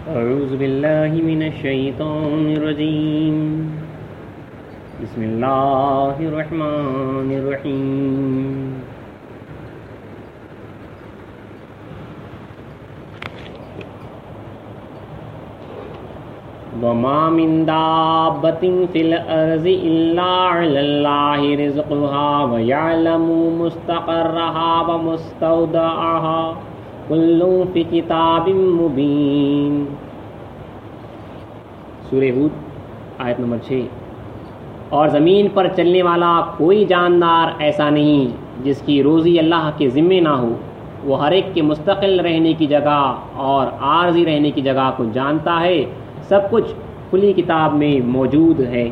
اعوذ باللہ من الشیطان الرجیم بسم اللہ الرحمن الرحیم وما من دابۃ فی الارض الا علی اللہ رزقها ویعلم مستقرها ومستودعها کل فی کتاب مبین۔ سورہ ہود آیت نمبر 6۔ اور زمین پر چلنے والا کوئی جاندار ایسا نہیں جس کی روزی اللہ کے ذمے نہ ہو۔ وہ ہر ایک کے مستقل رہنے کی جگہ اور عارضی رہنے کی جگہ کو جانتا ہے، سب کچھ کھلی کتاب میں موجود ہے۔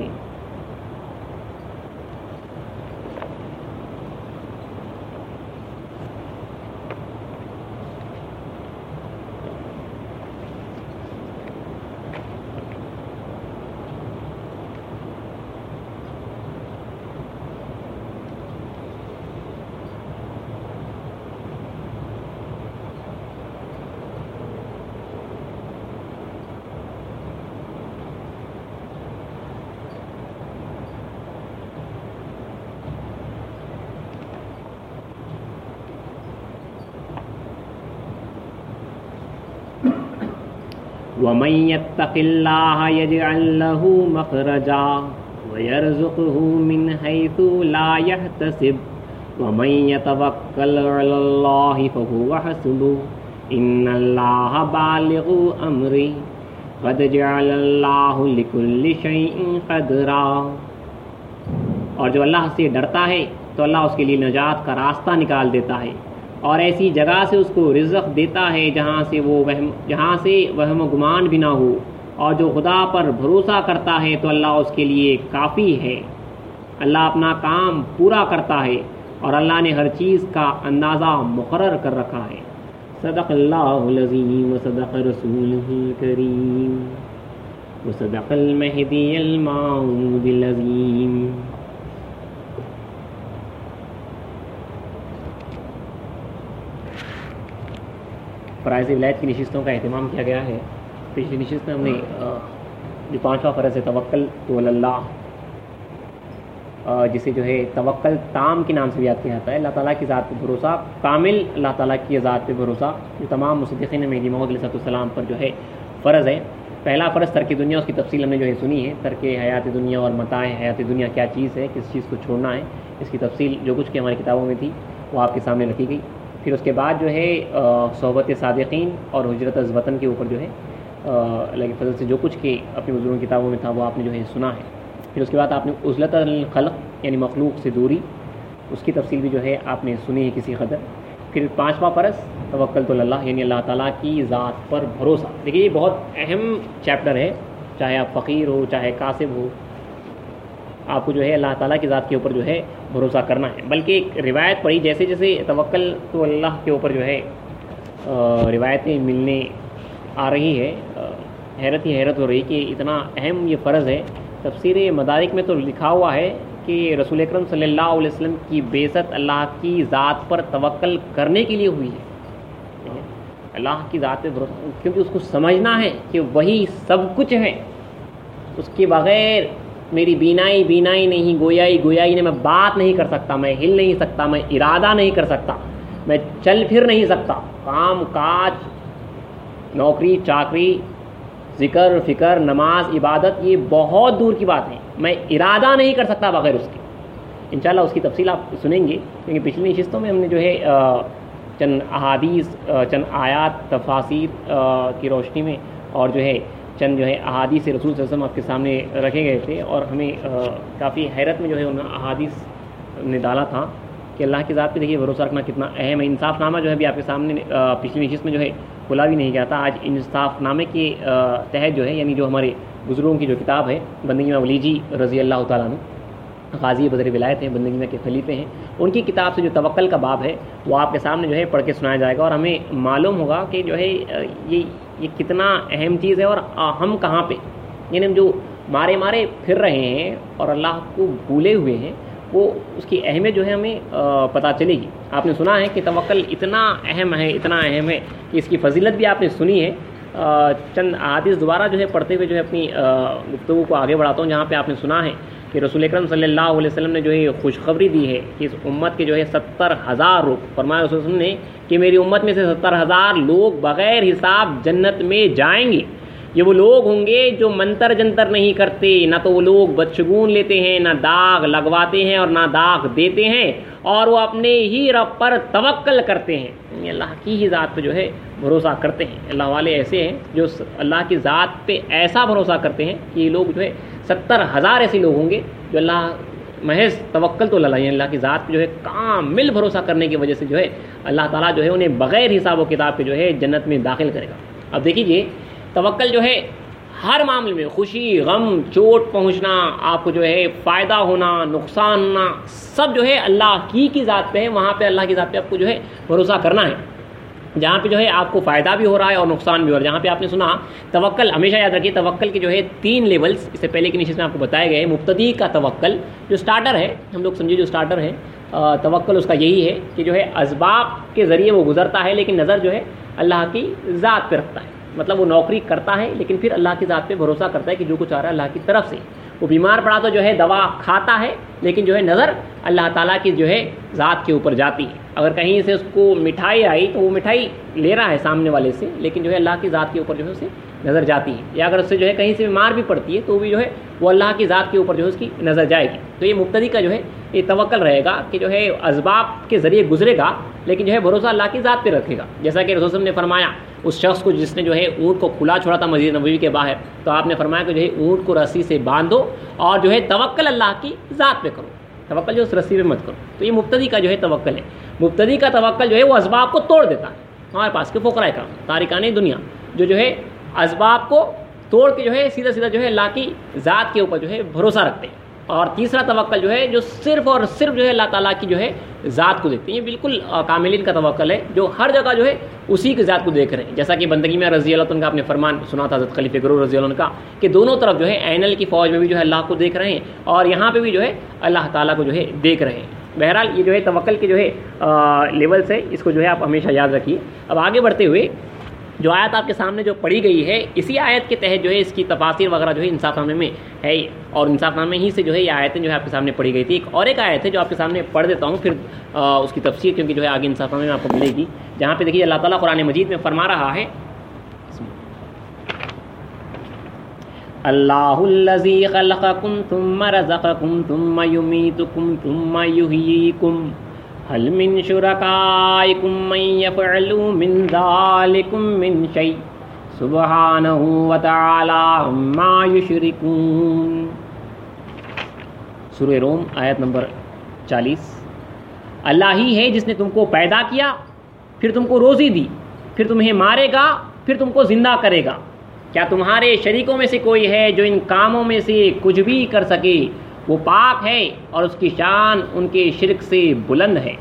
وَمَن يَتَّقِ اللَّهَ يَجْعَل لَّهُ مَخْرَجًا وَيَرْزُقْهُ مِنْ حَيْثُ لَا يَحْتَسِبُ وَمَن يَتَوَكَّلْ عَلَى اللَّهِ فَهُوَ حَسْبُهُ إِنَّ اللَّهَ بَالِغُ أَمْرِهِ قَدْ جَعَلَ اللَّهُ لِكُلِّ شَيْءٍ قَدْرًا۔ اور جو اللہ سے ڈرتا ہے تو اللہ اس کے لیے نجات کا راستہ نکال دیتا ہے اور ایسی جگہ سے اس کو رزق دیتا ہے جہاں سے وہم و گمان بھی نہ ہو، اور جو خدا پر بھروسہ کرتا ہے تو اللہ اس کے لیے کافی ہے۔ اللہ اپنا کام پورا کرتا ہے اور اللہ نے ہر چیز کا اندازہ مقرر کر رکھا ہے۔ صدق اللہ العظیم وصدق رسولہ الکریم وصدق المہدی الموعود العظیم۔ فرائض ولایت کی نشستوں کا اہتمام کیا گیا ہے۔ پچھلی نشست میں ہم نے جو 5واں فرض ہے توکل تو اللہ، جسے جو ہے توکل تام کے نام سے بھی یاد کیا جاتا ہے، اللہ تعالیٰ کی ذات پہ بھروسہ کامل، اللہ تعالیٰ کی ذات پہ بھروسہ، جو تمام مصدقین مہدی موعود علیہ السلام پر جو ہے فرض ہے۔ پہلا فرض ترک دنیا، اس کی تفصیل ہم نے جو ہے سنی ہے، ترک حیات دنیا اور متاع حیات دنیا کیا چیز ہے، کس چیز کو چھوڑنا ہے، اس کی تفصیل جو کچھ کہ ہماری کتابوں میں تھی وہ آپ کے سامنے رکھی گئی۔ پھر اس کے بعد جو ہے صحبت صادقین اور ہجرت از وطن کے اوپر جو ہے اللہ کے فضل سے جو کچھ کہ اپنی بزرگوں کی کتابوں میں تھا وہ آپ نے جو ہے سنا ہے۔ پھر اس کے بعد آپ نے عزلت الخلق یعنی مخلوق سے دوری، اس کی تفصیل بھی جو ہے آپ نے سنی ہے کسی قدر۔ پھر 5واں فرض توکلت اللہ یعنی اللہ تعالیٰ کی ذات پر بھروسہ۔ دیکھیے یہ بہت اہم چیپٹر ہے، چاہے آپ فقیر ہو چاہے کاسب ہو، آپ کو جو ہے اللہ تعالیٰ کی ذات کے اوپر جو ہے بھروسہ کرنا ہے۔ بلکہ ایک روایت پڑھی، جیسے جیسے توکل تو اللہ کے اوپر جو ہے روایتیں ملنے آ رہی ہے، حیرت ہی حیرت ہو رہی کہ اتنا اہم یہ فرض ہے۔ تفسیر مدارک میں تو لکھا ہوا ہے کہ رسول اکرم صلی اللہ علیہ وسلم کی بعثت اللہ کی ذات پر توکل کرنے کے لیے ہوئی ہے، اللہ کی ذات پہ بھروسہ، کیونکہ اس کو سمجھنا ہے کہ وہی سب کچھ ہے، اس کے بغیر میری بینائی نہیں، گویائی نہیں، میں بات نہیں کر سکتا، میں ہل نہیں سکتا، میں ارادہ نہیں کر سکتا، میں چل پھر نہیں سکتا، کام کاج، نوکری چاکری، ذکر فکر، نماز عبادت، یہ بہت دور کی بات ہے، میں ارادہ نہیں کر سکتا بغیر اس کے۔ انشاءاللہ اس کی تفصیل آپ سنیں گے، کیونکہ پچھلی نشستوں میں ہم نے جو ہے چند احادیث، چند آیات تفاسیر کی روشنی میں اور جو ہے چند جو ہے احادیث رسول صلی اللہ علیہ وسلم آپ کے سامنے رکھے گئے تھے، اور ہمیں کافی حیرت میں جو ہے ان احادیث نے ڈالا تھا کہ اللہ کی ذات پہ دیکھیے بھروسہ رکھنا کتنا اہم ہے۔ انصاف نامہ جو ہے بھی آپ کے سامنے پچھلی نشست میں جو ہے کھلا بھی نہیں گیا تھا، آج انصاف نامے کے تحت جو ہے، یعنی جو ہمارے بزرگوں کی جو کتاب ہے بندگی میں ولی جی رضی اللہ تعالیٰ عنہ، غازی بدر ولایت ہیں، بندگی میں کے خلیفے ہیں، ان کی کتاب سے جو توکل کا باب ہے وہ آپ کے سامنے جو ہے پڑھ کے سنایا جائے گا، اور ہمیں معلوم ہوگا کہ جو ہے یہ کتنا اہم چیز ہے اور ہم کہاں پہ، یعنی ہم جو مارے پھر رہے ہیں اور اللہ کو بھولے ہوئے ہیں، وہ اس کی اہمیت جو ہے ہمیں پتہ چلے گی۔ آپ نے سنا ہے کہ توکل اتنا اہم ہے کہ اس کی فضیلت بھی آپ نے سنی ہے، چند حدیث دوبارہ جو ہے پڑھتے ہوئے جو ہے اپنی گفتگو کو آگے بڑھاتا ہوں، جہاں پہ آپ نے سنا ہے کہ رسول اکرم صلی اللہ علیہ وسلم نے جو ہے خوشخبری دی ہے کہ اس امت کے جو ہے 70,000 لوگ، فرمایا رسول اللہ نے کہ میری امت میں سے 70,000 لوگ بغیر حساب جنت میں جائیں گے۔ یہ وہ لوگ ہوں گے جو منتر جنتر نہیں کرتے، نہ تو وہ لوگ بدشگون لیتے ہیں، نہ داغ لگواتے ہیں اور نہ داغ دیتے ہیں، اور وہ اپنے ہی رب پر توکل کرتے ہیں، یعنی اللہ کی ہی ذات پہ جو ہے بھروسہ کرتے ہیں۔ اللہ والے ایسے ہیں جو اللہ کی ذات پہ ایسا بھروسہ کرتے ہیں کہ یہ لوگ جو ہے 70,000 ایسے لوگ ہوں گے جو اللہ محض توکل تو اللہ، یعنی اللہ کی ذات پہ جو ہے کامل بھروسہ کرنے کی وجہ سے جو ہے اللہ تعالیٰ جو ہے انہیں بغیر حساب و کتاب کے جو ہے جنت میں داخل کرے گا۔ اب دیکھیے توکل جو ہے ہر معاملے میں، خوشی غم، چوٹ پہنچنا، آپ کو جو ہے فائدہ ہونا، نقصان ہونا، سب جو ہے اللہ کی ذات پہ ہے۔ وہاں پہ اللہ کی ذات پہ آپ کو جو ہے بھروسہ کرنا ہے، جہاں پہ جو ہے آپ کو فائدہ بھی ہو رہا ہے اور نقصان بھی ہو رہا ہے۔ جہاں پہ آپ نے سنا توکل، ہمیشہ یاد رکھیے توکل کے جو ہے 3 لیولز اس سے پہلے کی نشست میں آپ کو بتائے گئے۔ مبتدی کا توکل جو سٹارٹر ہے، ہم لوگ سمجھے جو سٹارٹر ہے توکل، اس کا یہی ہے کہ جو ہے اسباب کے ذریعے وہ گزرتا ہے لیکن نظر جو ہے اللہ کی ذات پہ رکھتا ہے۔ مطلب وہ نوکری کرتا ہے لیکن پھر اللہ کی ذات پہ بھروسہ کرتا ہے کہ جو کچھ آ رہا ہے اللہ کی طرف سے۔ وہ بیمار پڑا تو جو ہے دوا کھاتا ہے لیکن جو ہے نظر اللہ تعالیٰ کی جو ہے ذات کے اوپر جاتی ہے۔ اگر کہیں سے اس کو مٹھائی آئی تو وہ مٹھائی لے رہا ہے سامنے والے سے، لیکن جو ہے اللہ کی ذات کے اوپر جو ہے اسے نظر جاتی ہے۔ یا اگر اس سے جو ہے کہیں سے بیمار بھی پڑتی ہے تو بھی جو ہے وہ اللہ کی ذات کے اوپر جو ہے اس کی نظر جائے گی۔ تو یہ مبتدی کا جو ہے یہ توکل رہے گا کہ جو ہے اسباب کے ذریعے گزرے گا لیکن جو ہے بھروسہ اللہ کی ذات پہ رکھے گا۔ جیسا کہ رسول نے فرمایا اس شخص کو جس نے جو ہے اونٹ کو کھلا چھوڑا تھا مسجد نبوی کے باہر، تو آپ نے فرمایا کہ جو ہے اونٹ کو رسی سے باندھو اور جو ہے توکل اللہ کی ذات پہ کرو، توکل جو اس رسی پہ مت کرو۔ تو یہ مبتدی کا جو ہے توکل ہے۔ مبتدی کا توکل جو ہے وہ اسباب کو توڑ دیتا ہے۔ ہمارے پاس کے فقراء کرام، تارکان دنیا، جو ہے اسباب کو توڑ کے جو ہے سیدھا سیدھا جو ہے اللہ کی ذات کے اوپر جو ہے بھروسہ رکھتے ہیں۔ اور تیسرا توکل جو ہے جو صرف اور صرف جو ہے اللہ تعالیٰ کی جو ہے ذات کو دیکھتے ہیں۔ یہ بالکل کاملین کا توکل ہے جو ہر جگہ جو ہے اسی کی ذات کو دیکھ رہے ہیں۔ جیسا کہ بندگی میں رضی اللہ عنہ کا آپ نے فرمان سنا تھا حضرت خلیفہ گرور رضی اللہ عنہ کا کہ دونوں طرف جو ہے اینل کی فوج میں بھی جو ہے اللہ کو دیکھ رہے ہیں اور یہاں پہ بھی جو ہے اللہ تعالیٰ کو جو ہے دیکھ رہے ہیں۔ بہرحال یہ جو ہے توکل کے جو ہے لیولس ہے، اس کو جو ہے آپ ہمیشہ یاد رکھیے۔ اب آگے بڑھتے ہوئے جو آیت آپ کے سامنے جو پڑھی گئی ہے، اسی آیت کے تحت جو ہے اس کی تفاسیر وغیرہ جو ہے انصاف نامے میں ہے، اور انصاف نامے ہی سے جو ہے یہ آیتیں جو ہے آپ کے سامنے پڑھی گئی تھی۔ ایک آیت ہے جو آپ کے سامنے پڑھ دیتا ہوں، پھر اس کی تفسیر کیونکہ جو ہے آگے انصاف نامے میں آپ کو ملے گی، جہاں پہ دیکھیے اللہ تعالیٰ قرآن مجید میں فرما رہا ہے اللہ الذی خلقکم ثم رزقکم ثم یمیتکم ثم یحییکم هل من شرکائکم من یفعل من ذالکم من شیء سبحانہ وتعالی عما یشرکون۔ سورہ روم آیت نمبر 40۔ اللہ ہی ہے جس نے تم کو پیدا کیا، پھر تم کو روزی دی، پھر تمہیں مارے گا، پھر تم کو زندہ کرے گا۔ کیا تمہارے شریکوں میں سے کوئی ہے جو ان کاموں میں سے کچھ بھی کر سکے؟ وہ پاک ہے اور اس کی شان ان کے شرک سے بلند ہے۔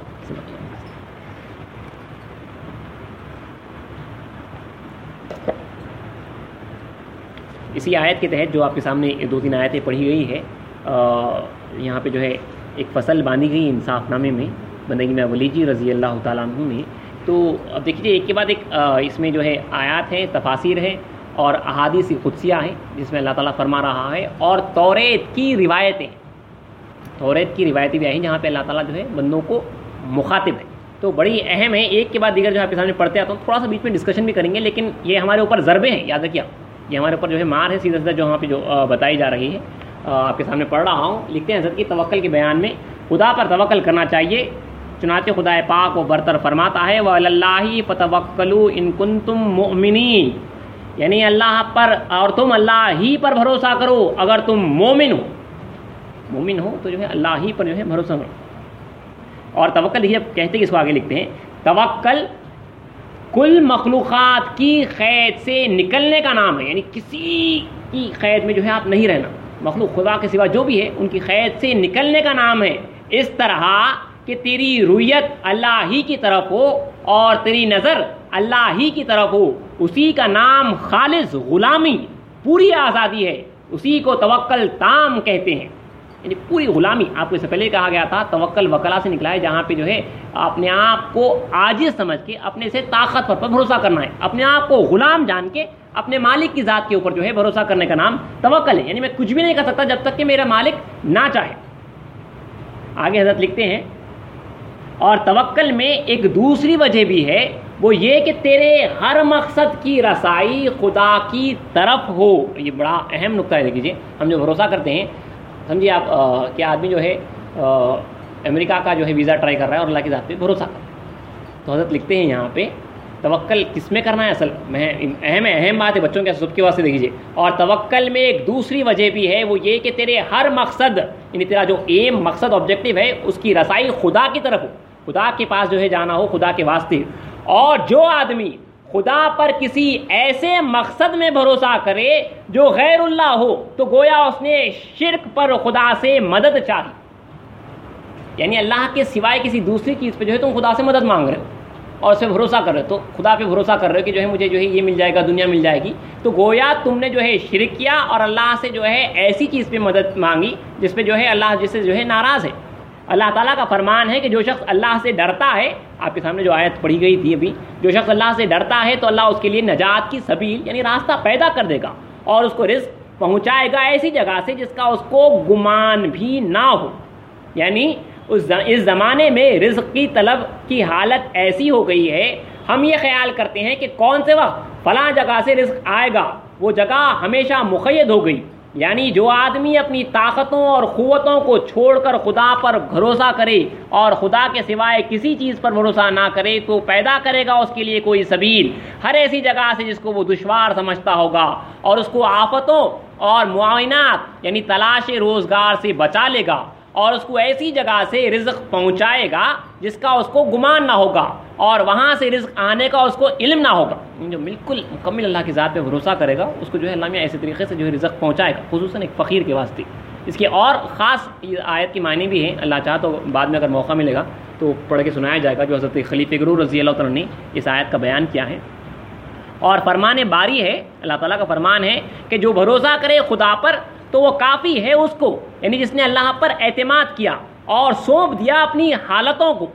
اسی آیت کے تحت جو آپ کے سامنے 2-3 آیتیں پڑھی گئی ہے، یہاں پہ جو ہے ایک فصل باندھی گئی انصاف نامے میں بندگی میں ولیجی رضی اللہ تعالیٰ عنہ نے۔ تو اب دیکھیے ایک کے بعد ایک اس میں جو ہے آیات ہیں، تفاسیر ہیں اور احادیث قدسیہ ہیں جس میں اللہ تعالیٰ فرما رہا ہے، اور توریت کی روایتیں، توریت کی روایتیں بھی آئی ہیں جہاں پہ اللہ تعالیٰ جو ہے بندوں کو مخاطب ہے۔ تو بڑی اہم ہے، ایک کے بعد دیگر جو آپ کے سامنے پڑھتے آتا ہوں، تھوڑا سا بیچ میں ڈسکشن بھی کریں گے، لیکن یہ ہمارے اوپر ضربے ہیں، یاد رکھیے یہ ہمارے اوپر جو ہے مار ہے سیدھا سیدھا جو وہاں پہ جو بتائی جا رہی ہے، آپ کے سامنے پڑھ رہا ہوں۔ لکھتے ہیں حضرت کی توکل کے بیان میں خدا پر توکل کرنا چاہیے، چنانچہ خدا پاک و برتر فرماتا ہے وَعَلَى اللَّهِ فَتَوَكَّلُوا إِن كُنتُم مُؤْمِنِينَ، یعنی اللہ پر اور تم اللہ ہی پر بھروسہ کرو اگر تم مومن ہو تو جو ہے اللہ ہی پر جو ہے بھروسہ کرو۔ اور توکل ہی اب کہتے ہیں، اس کو آگے لکھتے ہیں توکل کل مخلوقات کی قید سے نکلنے کا نام ہے، یعنی کسی کی قید میں جو ہے آپ نہیں رہنا، مخلوق خدا کے سوا جو بھی ہے ان کی قید سے نکلنے کا نام ہے، اس طرح کہ تیری رویت اللہ ہی کی طرف ہو اور تیری نظر اللہ ہی کی طرف ہو، اسی کا نام خالص غلامی، پوری آزادی ہے، اسی کو توکل تام کہتے ہیں۔ یعنی پوری غلامی. آپ کو اس سے پہلے کہا گیا تھا توکل وکلا سے نکلا ہے, جہاں پہ جو ہے اپنے آپ کو عاجز سمجھ کے اپنے سے طاقتور پر بھروسہ کرنا ہے, اپنے آپ کو غلام جان کے اپنے مالک کی ذات کے اوپر جو ہے بھروسہ کرنے کا نام توکل ہے. یعنی میں کچھ بھی نہیں کر سکتا جب تک کہ میرا مالک نہ چاہے. آگے حضرت لکھتے ہیں اور توکل میں ایک دوسری وجہ بھی ہے, وہ یہ کہ تیرے ہر مقصد کی رسائی خدا کی طرف ہو. یہ بڑا اہم نقطہ ہے. دیکھیے ہم جو بھروسہ کرتے ہیں, سمجھیے آپ کہ آدمی جو ہے امریکہ کا جو ہے ویزا ٹرائی کر رہا ہے اور اللہ کی ذات پہ بھروسہ کر رہا ہے, تو حضرت لکھتے ہیں یہاں پہ توکل کس میں کرنا ہے. اصل میں اہم بات ہے بچوں کے سب کے واسطے دیکھیے. اور توکل میں ایک دوسری وجہ بھی ہے, وہ یہ کہ تیرے ہر مقصد, یعنی تیرا جو ایم مقصد آبجیکٹو ہے, اس کی رسائی خدا کی طرف ہو, خدا کے پاس جو ہے جانا ہو, خدا کے واسطے. اور جو آدمی خدا پر کسی ایسے مقصد میں بھروسہ کرے جو غیر اللہ ہو, تو گویا اس نے شرک پر خدا سے مدد چاہی. یعنی اللہ کے سوائے کسی دوسری چیز پہ جو ہے تم خدا سے مدد مانگ رہے ہو اور اس پہ بھروسہ کر رہے ہو, تو خدا پہ بھروسہ کر رہے ہو کہ جو ہے مجھے جو ہے یہ مل جائے گا, دنیا مل جائے گی, تو گویا تم نے جو ہے شرک کیا اور اللہ سے جو ہے ایسی چیز پہ مدد مانگی جس پہ جو ہے اللہ جس سے جو ہے ناراض ہے. اللہ تعالیٰ کا فرمان ہے کہ جو شخص اللہ سے ڈرتا ہے, آپ کے سامنے جو آیت پڑھی گئی تھی ابھی, جو شخص اللہ سے ڈرتا ہے تو اللہ اس کے لیے نجات کی سبیل یعنی راستہ پیدا کر دے گا اور اس کو رزق پہنچائے گا ایسی جگہ سے جس کا اس کو گمان بھی نہ ہو. یعنی اس زمانے میں رزق کی طلب کی حالت ایسی ہو گئی ہے, ہم یہ خیال کرتے ہیں کہ کون سے وقت فلاں جگہ سے رزق آئے گا, وہ جگہ ہمیشہ مقید ہو گئی. یعنی جو آدمی اپنی طاقتوں اور قوتوں کو چھوڑ کر خدا پر بھروسہ کرے اور خدا کے سوائے کسی چیز پر بھروسہ نہ کرے, تو پیدا کرے گا اس کے لیے کوئی سبیل ہر ایسی جگہ سے جس کو وہ دشوار سمجھتا ہوگا, اور اس کو آفتوں اور معاونات یعنی تلاش روزگار سے بچا لے گا, اور اس کو ایسی جگہ سے رزق پہنچائے گا جس کا اس کو گمان نہ ہوگا, اور وہاں سے رزق آنے کا اس کو علم نہ ہوگا. جو بالکل مکمل اللہ کی ذات پہ بھروسہ کرے گا اس کو جو ہے اللہ میاں ایسے طریقے سے جو ہے رزق پہنچائے گا, خصوصاً ایک فقیر کے واسطے. اس کے اور خاص آیت کی معنی بھی ہیں, اللہ چاہا تو بعد میں اگر موقع ملے گا تو پڑھ کے سنایا جائے گا, جو حضرت خلیفہ غرور رضی اللہ تعالیٰ نے اس آیت کا بیان کیا ہے. اور فرمان باری ہے, اللہ تعالیٰ کا فرمان ہے کہ جو بھروسہ کرے خدا پر تو وہ کافی ہے اس کو, یعنی جس نے اللہ پر اعتماد کیا اور سونپ دیا اپنی حالتوں کو.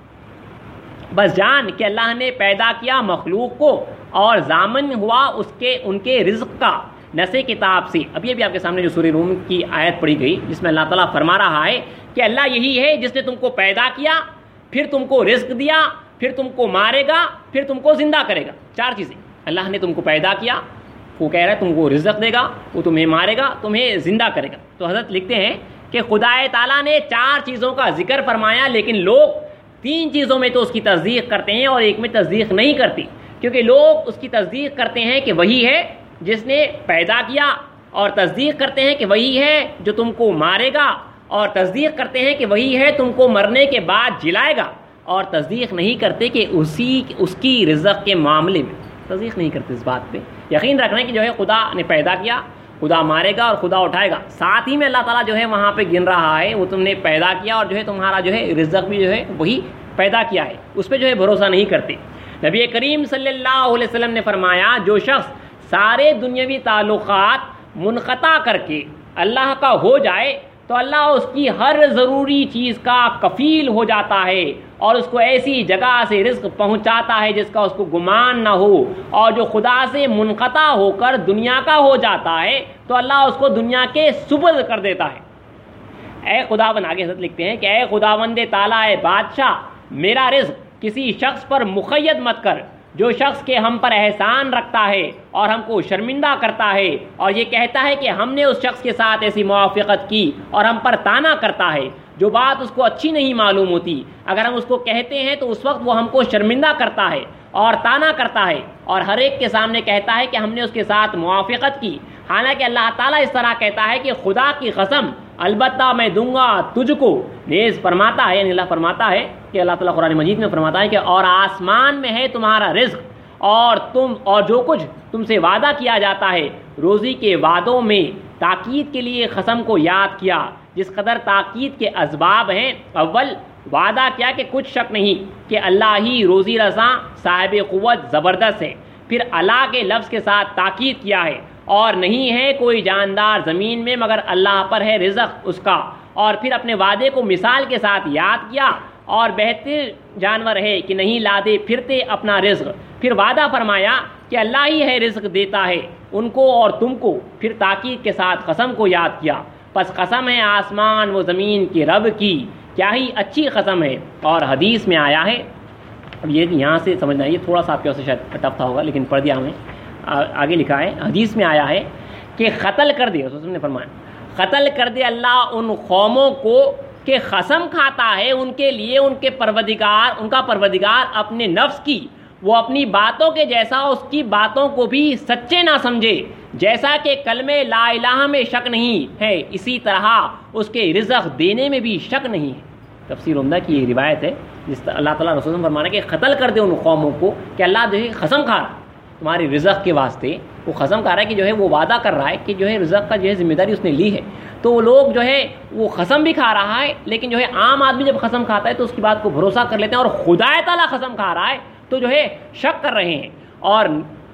بس جان کہ اللہ نے پیدا کیا مخلوق کو اور ضامن ہوا ان کے رزق کا نسے کتاب سے. ابھی ابھی آپ کے سامنے جو سورہ روم کی آیت پڑھی گئی جس میں اللہ تعالیٰ فرما رہا ہے کہ اللہ یہی ہے جس نے تم کو پیدا کیا, پھر تم کو رزق دیا, پھر تم کو مارے گا, پھر تم کو زندہ کرے گا. 4 چیزیں. اللہ نے تم کو پیدا کیا, وہ کہہ رہا ہے تم کو رزق دے گا, وہ تمہیں مارے گا, تمہیں زندہ کرے گا. تو حضرت لکھتے ہیں کہ خدا تعالیٰ نے 4 چیزوں کا ذکر فرمایا, لیکن لوگ 3 چیزوں میں تو اس کی تصدیق کرتے ہیں اور ایک میں تصدیق نہیں کرتی, کیونکہ لوگ اس کی تصدیق کرتے ہیں کہ وہی ہے جس نے پیدا کیا, اور تصدیق کرتے ہیں کہ وہی ہے جو تم کو مارے گا, اور تصدیق کرتے ہیں کہ وہی ہے تم کو مرنے کے بعد جلائے گا, اور تصدیق نہیں کرتے کہ اس کی رزق کے معاملے میں تصدیق نہیں کرتے. اس بات پہ یقین رکھنا ہے کہ جو ہے خدا نے پیدا کیا, خدا مارے گا اور خدا اٹھائے گا. ساتھ ہی میں اللہ تعالیٰ جو ہے وہاں پہ گن رہا ہے وہ تم نے پیدا کیا اور جو ہے تمہارا جو ہے رزق بھی جو ہے وہی پیدا کیا ہے, اس پہ جو ہے بھروسہ نہیں کرتے. نبی کریم صلی اللہ علیہ وسلم نے فرمایا جو شخص سارے دنیاوی تعلقات منقطع کر کے اللہ کا ہو جائے تو اللہ اس کی ہر ضروری چیز کا کفیل ہو جاتا ہے اور اس کو ایسی جگہ سے رزق پہنچاتا ہے جس کا اس کو گمان نہ ہو. اور جو خدا سے منقطع ہو کر دنیا کا ہو جاتا ہے تو اللہ اس کو دنیا کے سپرد کر دیتا ہے. اے خداوند, آگے حضرت لکھتے ہیں کہ اے خداوند تعالیٰ, اے بادشاہ, میرا رزق کسی شخص پر مقید مت کر جو شخص کے ہم پر احسان رکھتا ہے اور ہم کو شرمندہ کرتا ہے اور یہ کہتا ہے کہ ہم نے اس شخص کے ساتھ ایسی موافقت کی اور ہم پر طعنہ کرتا ہے جو بات اس کو اچھی نہیں معلوم ہوتی. اگر ہم اس کو کہتے ہیں تو اس وقت وہ ہم کو شرمندہ کرتا ہے اور طعنہ کرتا ہے اور ہر ایک کے سامنے کہتا ہے کہ ہم نے اس کے ساتھ موافقت کی, حالانکہ اللہ تعالیٰ اس طرح کہتا ہے کہ خدا کی قسم البتہ میں دوں گا تجھ کو. نیز فرماتا ہے, یعنی اللہ فرماتا ہے کہ اللہ تعالیٰ قرآن مجید میں فرماتا ہے کہ اور آسمان میں ہے تمہارا رزق اور جو کچھ تم سے وعدہ کیا جاتا ہے. روزی کے وعدوں میں تاکید کے لیے قسم کو یاد کیا جس قدر تاکید کے اسباب ہیں. اول وعدہ کیا کہ کچھ شک نہیں کہ اللہ ہی روزی رساں صاحب قوت زبردست ہے. پھر اللہ کے لفظ کے ساتھ تاکید کیا ہے اور نہیں ہے کوئی جاندار زمین میں مگر اللہ پر ہے رزق اس کا، اور پھر اپنے وعدے کو مثال کے ساتھ یاد کیا، اور بہتر جانور ہے کہ نہیں لادے پھرتے اپنا رزق، پھر وعدہ فرمایا کہ اللہ ہی ہے رزق دیتا ہے ان کو اور تم کو، پھر تاکید کے ساتھ قسم کو یاد کیا، پس قسم ہے آسمان و زمین کے رب کی، کیا ہی اچھی قسم ہے۔ اور حدیث میں آیا ہے، اب یہ یہاں سے سمجھنا ہے، یہ تھوڑا سا آپ کے واسطے شاید ٹف تھا ہوگا لیکن پڑھ دیا ہمیں، آگے لکھا ہے حدیث میں آیا ہے کہ قتل کر دے، رسول نے فرمایا قتل کر دے اللہ ان قوموں کو کہ قسم کھاتا ہے ان کے لیے ان کا پروردگار اپنے نفس کی، وہ اپنی باتوں کے جیسا اس کی باتوں کو بھی سچے نہ سمجھے، جیسا کہ کلمہ لا الہ میں شک نہیں ہے اسی طرح اس کے رزق دینے میں بھی شک نہیں ہے۔ تفسیر عمدہ کی یہ روایت ہے جس اللہ تعالیٰ رسول نے فرمانا کہ قتل کر دے ان قوموں کو کہ اللہ جو ہے قسم کھا رہا تمہاری رزق کے واسطے، وہ قسم کھا رہا ہے کہ جو ہے وہ وعدہ کر رہا ہے کہ جو ہے رزق کا جو ہے ذمہ داری اس نے لی ہے، تو وہ لوگ جو ہے وہ قسم بھی کھا رہا ہے، لیکن جو ہے عام آدمی جب قسم کھاتا ہے تو اس کی بات کو بھروسہ کر لیتے ہیں، اور خدا تعالیٰ قسم کھا رہا ہے تو جو ہے شک کر رہے ہیں۔ اور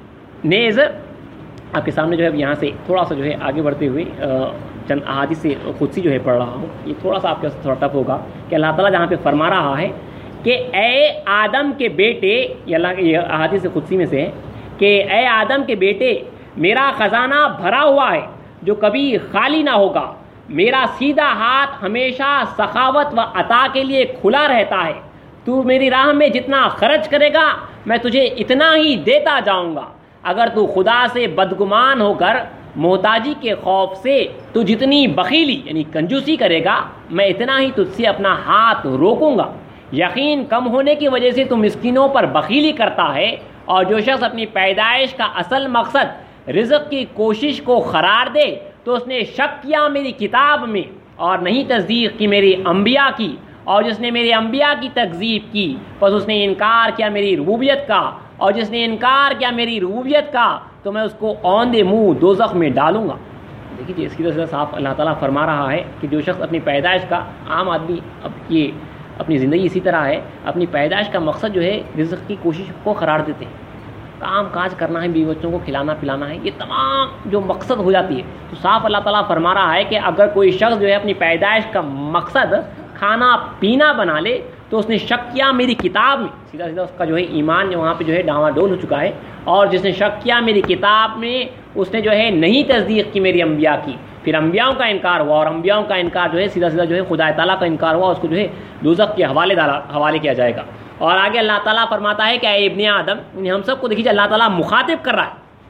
نیز آپ کے سامنے جو ہے یہاں سے تھوڑا سا جو ہے آگے بڑھتے ہوئے چند احادیث سے قدسی جو ہے پڑھ رہا ہوں، یہ تھوڑا سا آپ کے تھوڑا ٹف ہوگا کہ اللہ تعالیٰ جہاں پہ فرما رہا ہے کہ اے آدم کے بیٹے، یہ اللہ کے احادیث قدسی میں سے ہے کہ اے آدم کے بیٹے میرا خزانہ بھرا ہوا ہے جو کبھی خالی نہ ہوگا، میرا سیدھا ہاتھ ہمیشہ سخاوت و عطا کے لیے کھلا رہتا ہے، تو میری راہ میں جتنا خرچ کرے گا میں تجھے اتنا ہی دیتا جاؤں گا، اگر تو خدا سے بدگمان ہو کر محتاجی کے خوف سے تو جتنی بخیلی یعنی کنجوسی کرے گا میں اتنا ہی تجھ سے اپنا ہاتھ روکوں گا، یقین کم ہونے کی وجہ سے تو مسکینوں پر بخیلی کرتا ہے، اور جو شخص اپنی پیدائش کا اصل مقصد رزق کی کوشش کو قرار دے تو اس نے شک کیا میری کتاب میں اور نہیں تصدیق کی میری انبیاء کی، اور جس نے میری انبیاء کی تکذیب کی پس اس نے انکار کیا میری ربوبیت کا، اور جس نے انکار کیا میری ربوبیت کا تو میں اس کو اوندے منہ دوزخ میں ڈالوں گا۔ دیکھیے اس کی وجہ سے صاف اللہ تعالیٰ فرما رہا ہے کہ جو شخص اپنی پیدائش کا، عام آدمی اب یہ اپنی زندگی اسی طرح ہے، اپنی پیدائش کا مقصد جو ہے رزق کی کوشش کو قرار دیتے ہیں، کام کاج کرنا ہے، بیوی بچوں کو کھلانا پلانا ہے، یہ تمام جو مقصد ہو جاتی ہے، تو صاف اللہ تعالیٰ فرما رہا ہے کہ اگر کوئی شخص جو ہے اپنی پیدائش کا مقصد کھانا پینا بنا لے تو اس نے شک کیا میری کتاب میں، سیدھا سیدھا اس کا جو ہے ایمان جو وہاں پہ جو ہے ڈاواں ڈول ہو چکا ہے، اور جس نے شک کیا میری کتاب میں اس نے جو ہے نہیں تصدیق کی میری انبیاء کی، پھر انبیاءوں کا انکار ہوا، اور انبیاءوں کا انکار جو ہے سیدھا سیدھا جو ہے خدا تعالیٰ کا انکار ہوا، اس کو جو ہے دوزخ کے حوالے کیا جائے گا۔ اور آگے اللہ تعالیٰ فرماتا ہے کہ اے ابن آدم، ہم سب کو دیکھیے اللہ تعالیٰ مخاطب کر رہا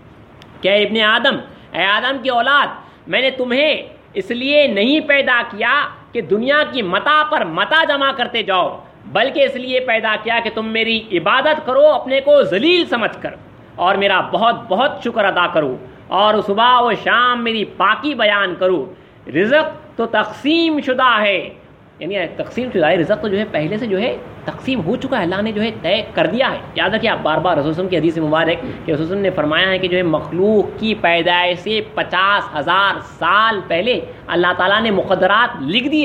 ہے کہ اے ابن آدم، اے آدم کی اولاد، میں نے تمہیں اس لیے نہیں پیدا کیا کہ دنیا کی متاع پر متاع جمع کرتے جاؤ، بلکہ اس لیے پیدا کیا کہ تم میری عبادت کرو اپنے کو ذلیل سمجھ کر، اور میرا بہت بہت شکر ادا کرو، اور صبح و شام میری پاکی بیان کرو۔ رزق تو تقسیم شدہ ہے، یعنی تقسیم شدہ ہے، رزق تو جو ہے پہلے سے جو ہے تقسیم ہو چکا ہے، اللہ نے جو ہے طے کر دیا ہے۔ یاد رکھیے آپ بار بار رسول کی حدیث مبارک کہ رسول نے فرمایا ہے کہ جو ہے مخلوق کی پیدائش سے 50,000 سال پہلے اللہ تعالیٰ نے مقدرات لکھ دیے،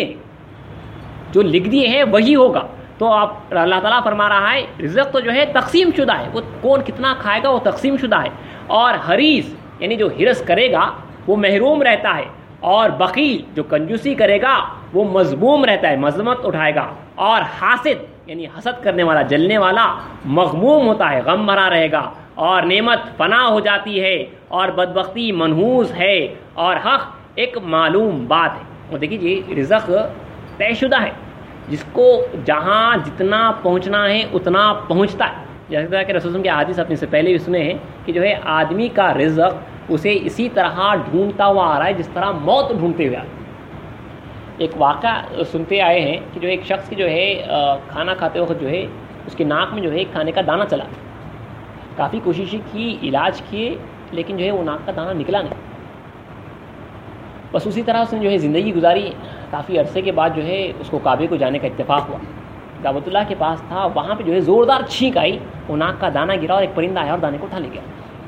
جو لکھ دیے ہیں وہی ہوگا۔ تو آپ اللہ تعالیٰ فرما رہا ہے رزق تو جو ہے تقسیم شدہ ہے، وہ کون کتنا کھائے گا وہ تقسیم شدہ ہے، اور حریص یعنی جو ہرس کرے گا وہ محروم رہتا ہے، اور بخیل جو کنجوسی کرے گا وہ مذموم رہتا ہے، مذمت اٹھائے گا، اور حاسد یعنی حسد کرنے والا جلنے والا مغموم ہوتا ہے، غم بھرا رہے گا، اور نعمت فنا ہو جاتی ہے، اور بدبختی منحوس ہے، اور حق ایک معلوم بات ہے۔ اور دیکھیے جی رزق طے شدہ ہے، جس کو جہاں جتنا پہنچنا ہے اتنا پہنچتا ہے، جیسا کہ رسول کے حدیث اپنے سے پہلے بھی سنے ہیں کہ جو ہے آدمی کا رزق اسے اسی طرح ڈھونڈتا ہوا آ رہا ہے جس طرح موت ڈھونڈتے ہوئے آ رہا ہے۔ ایک واقعہ سنتے آئے ہیں کہ جو ایک شخص کی جو ہے کھانا کھاتے وقت جو ہے اس کے ناک میں جو ہے کھانے کا دانہ چلا، کافی کوششیں کی، علاج کیے، لیکن جو ہے وہ ناک کا دانہ نکلا نہیں۔ بس اسی طرح اس نے جو ہے زندگی گزاری، کافی عرصے کے بعد جو ہے اس کو کعبے کو جانے کا اتفاق ہوا، کعبۃ اللہ کے پاس تھا، وہاں پہ جو ہے زوردار چھینک آئی، وہ ناک کا دانہ گرا اور ایک پرندہ آیا اور دانے کو اٹھا لے گیا۔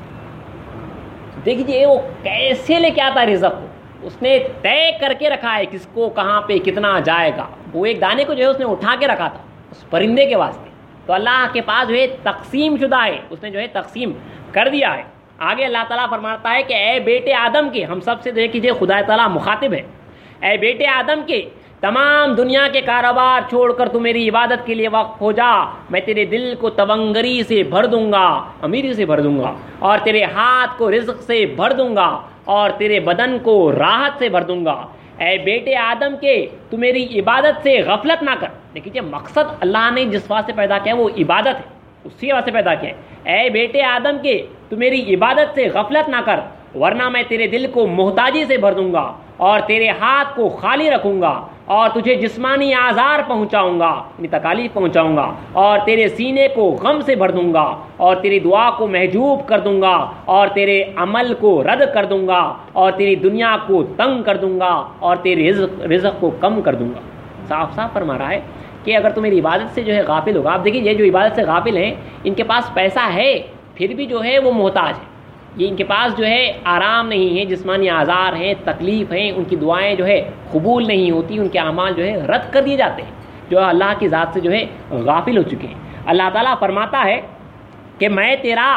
دیکھیے وہ کیسے لے کے آتا ہے رزق کو، اس نے طے کر کے رکھا ہے کس کو کہاں پہ کتنا جائے گا، وہ ایک دانے کو جو ہے اس نے اٹھا کے رکھا تھا اس پرندے کے واسطے، تو اللہ کے پاس جو ہے تقسیم شدہ ہے، اس نے جو ہے تقسیم کر دیا ہے۔ آگے اللہ تعالیٰ فرماتا ہے کہ اے بیٹے آدم کے، ہم سب سے دیکھیے خدا تعالیٰ مخاطب ہے، اے بیٹے آدم کے تمام دنیا کے کاروبار چھوڑ کر تو میری عبادت کے لیے وقف ہو جا، میں تیرے دل کو تونگری سے بھر دوں گا، امیری سے بھر دوں گا، اور تیرے ہاتھ کو رزق سے بھر دوں گا، اور تیرے بدن کو راحت سے بھر دوں گا۔ اے بیٹے آدم کے تو میری عبادت سے غفلت نہ کر۔ دیکھیے مقصد اللہ نے جس واسطے پیدا کیا وہ عبادت ہے، اسی واسطے پیدا کیا ہے۔ اے بیٹے آدم کے تو میری عبادت سے غفلت نہ کر، ورنہ میں تیرے دل کو محتاجی سے بھر دوں گا، اور تیرے ہاتھ کو خالی رکھوں گا، اور تجھے جسمانی آزار پہنچاؤں گا، یعنی تکالیف پہنچاؤں گا، اور تیرے سینے کو غم سے بھر دوں گا، اور تیری دعا کو محجوب کر دوں گا، اور تیرے عمل کو رد کر دوں گا، اور تیری دنیا کو تنگ کر دوں گا، اور تیرے رزق کو کم کر دوں گا۔ صاف صاف فرما رہا ہے کہ اگر تم میری عبادت سے جو ہے غافل ہوگا، آپ دیکھیے یہ جو عبادت سے غافل ہیں ان کے پاس پیسہ ہے پھر بھی جو ہے وہ محتاج ہے، یہ ان کے پاس جو ہے آرام نہیں ہے، جسمانی آزار ہیں، تکلیف ہیں، ان کی دعائیں جو ہے قبول نہیں ہوتی، ان کے اعمال جو ہے رد کر دیے جاتے ہیں، جو اللہ کی ذات سے جو ہے غافل ہو چکے ہیں۔ اللہ تعالیٰ فرماتا ہے کہ میں تیرا